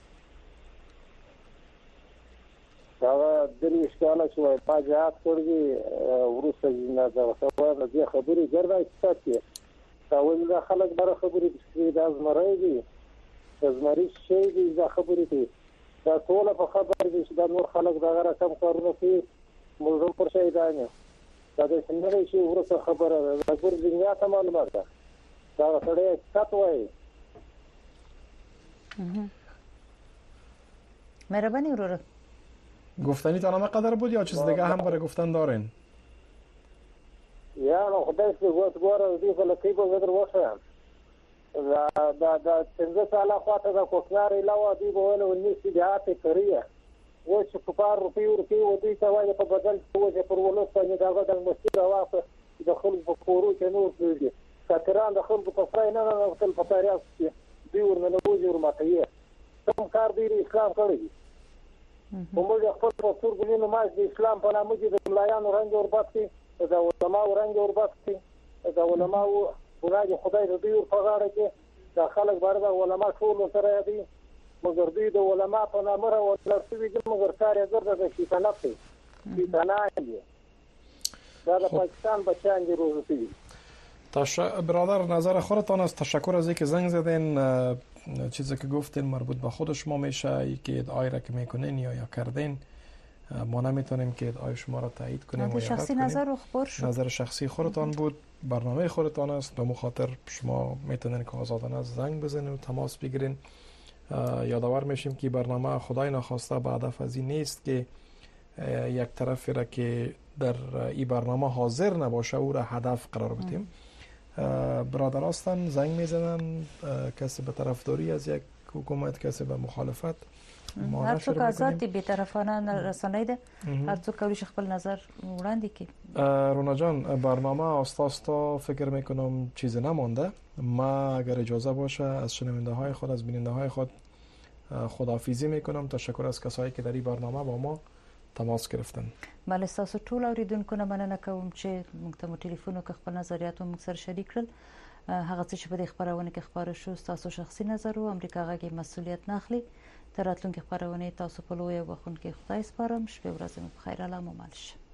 دا د دې ښکاله شوی پاجات کړی ورسته نه دا خبره د خبرې ګرځي ستاسو دا ولې خلک بره خبرې د ازمرای دي ازمري شي دي دا خبرې دي دا ټول په خبر دي چې دا نور خلک دا غره کم کارونه کوي موږ پر شي دانه دا د څنګه شي ورته خبره ده ګور دنیا ته معلومات ده دا سره ستوي. مهرباني وروره. گفتنی تا قدر بود یا چیز دیگه هم برای گفتن دارین؟ یا نو خدای دې ګوره دې فلکې په بدر وښه دا څنګه سالا خواته دا کوکنار علاوه دی بوله ونی سي دیاته کړی و چې په پار روپی و دې ته وایي په بدل څه پر ولوسته نه دا د مسجد واقع د خلکو په کورو کې نور دي کاتران د خلکو په فرای نه خپل په تاریخ کې دی ورنه وځي ورماتې کوم کار دی اسلام کړی موږ خپل په څور ګلینو ماش د اسلام په نامه د ملایانو رنګ ورباسي دا علماء رنګ ورباسي دا علماء ولای خدای دې په غاړه کې دا خلک بار دا علماء ټول سره دي مګر دوی د علماء په نامه را ورسوي دي مګر کار یې ګرځي چې تنفي چې تناهي دا د پاکستان بچان دي روزي. برادر نظر خودتان است. تشکر از اینکه زنگ زدین. چیزی که گفتین مربوط به خود شما میشه که ادعای را که میکنین یا کردین ما نمیتونیم که ادعای شما را تایید کنیم و شخصی نظر خبر شد. نظر شخصی خودتان بود، برنامه خودتان است، به مخاطر شما میتونین که آزادانه زنگ بزنین و تماس بگیرین. یادآور میشیم که برنامه خدای نخواسته به هدف از این نیست که یک طرفی را که در این برنامه حاضر نباشه او را هدف قرار بدیم. برادر هستن زنگ میزنن کسی به طرفداری از یک حکومت، کسی به مخالفت. هر څوک آزاد دي به طرفانه رسنۍ ده، هر څوک کولی خپل نظر وړاندې کړي. رونا جان برنامه آستا فکر میکنم چیزی نمانده. ما اگر اجازه باشه از شنونده های خود از بیننده های خود خداحافظی میکنم. تشکر از کسایی که در این برنامه با ما تماس گرفتن. بله تاسو ټول اوریدونکو نه مننه کوم چې موږ ته ټلیفون وکړ خپل نظریات موږ سره شریک کړل. هغه څه چې په دې خبرونه کې خبره شو تاسو شخصي نظر او امریکا غږی مسؤلیت نه اخلي. تر راتلونکي خبرونه تاسو په لوی وخت کې خدای سپارم. شپه ورځ مو بخیر. الله مو مل شه.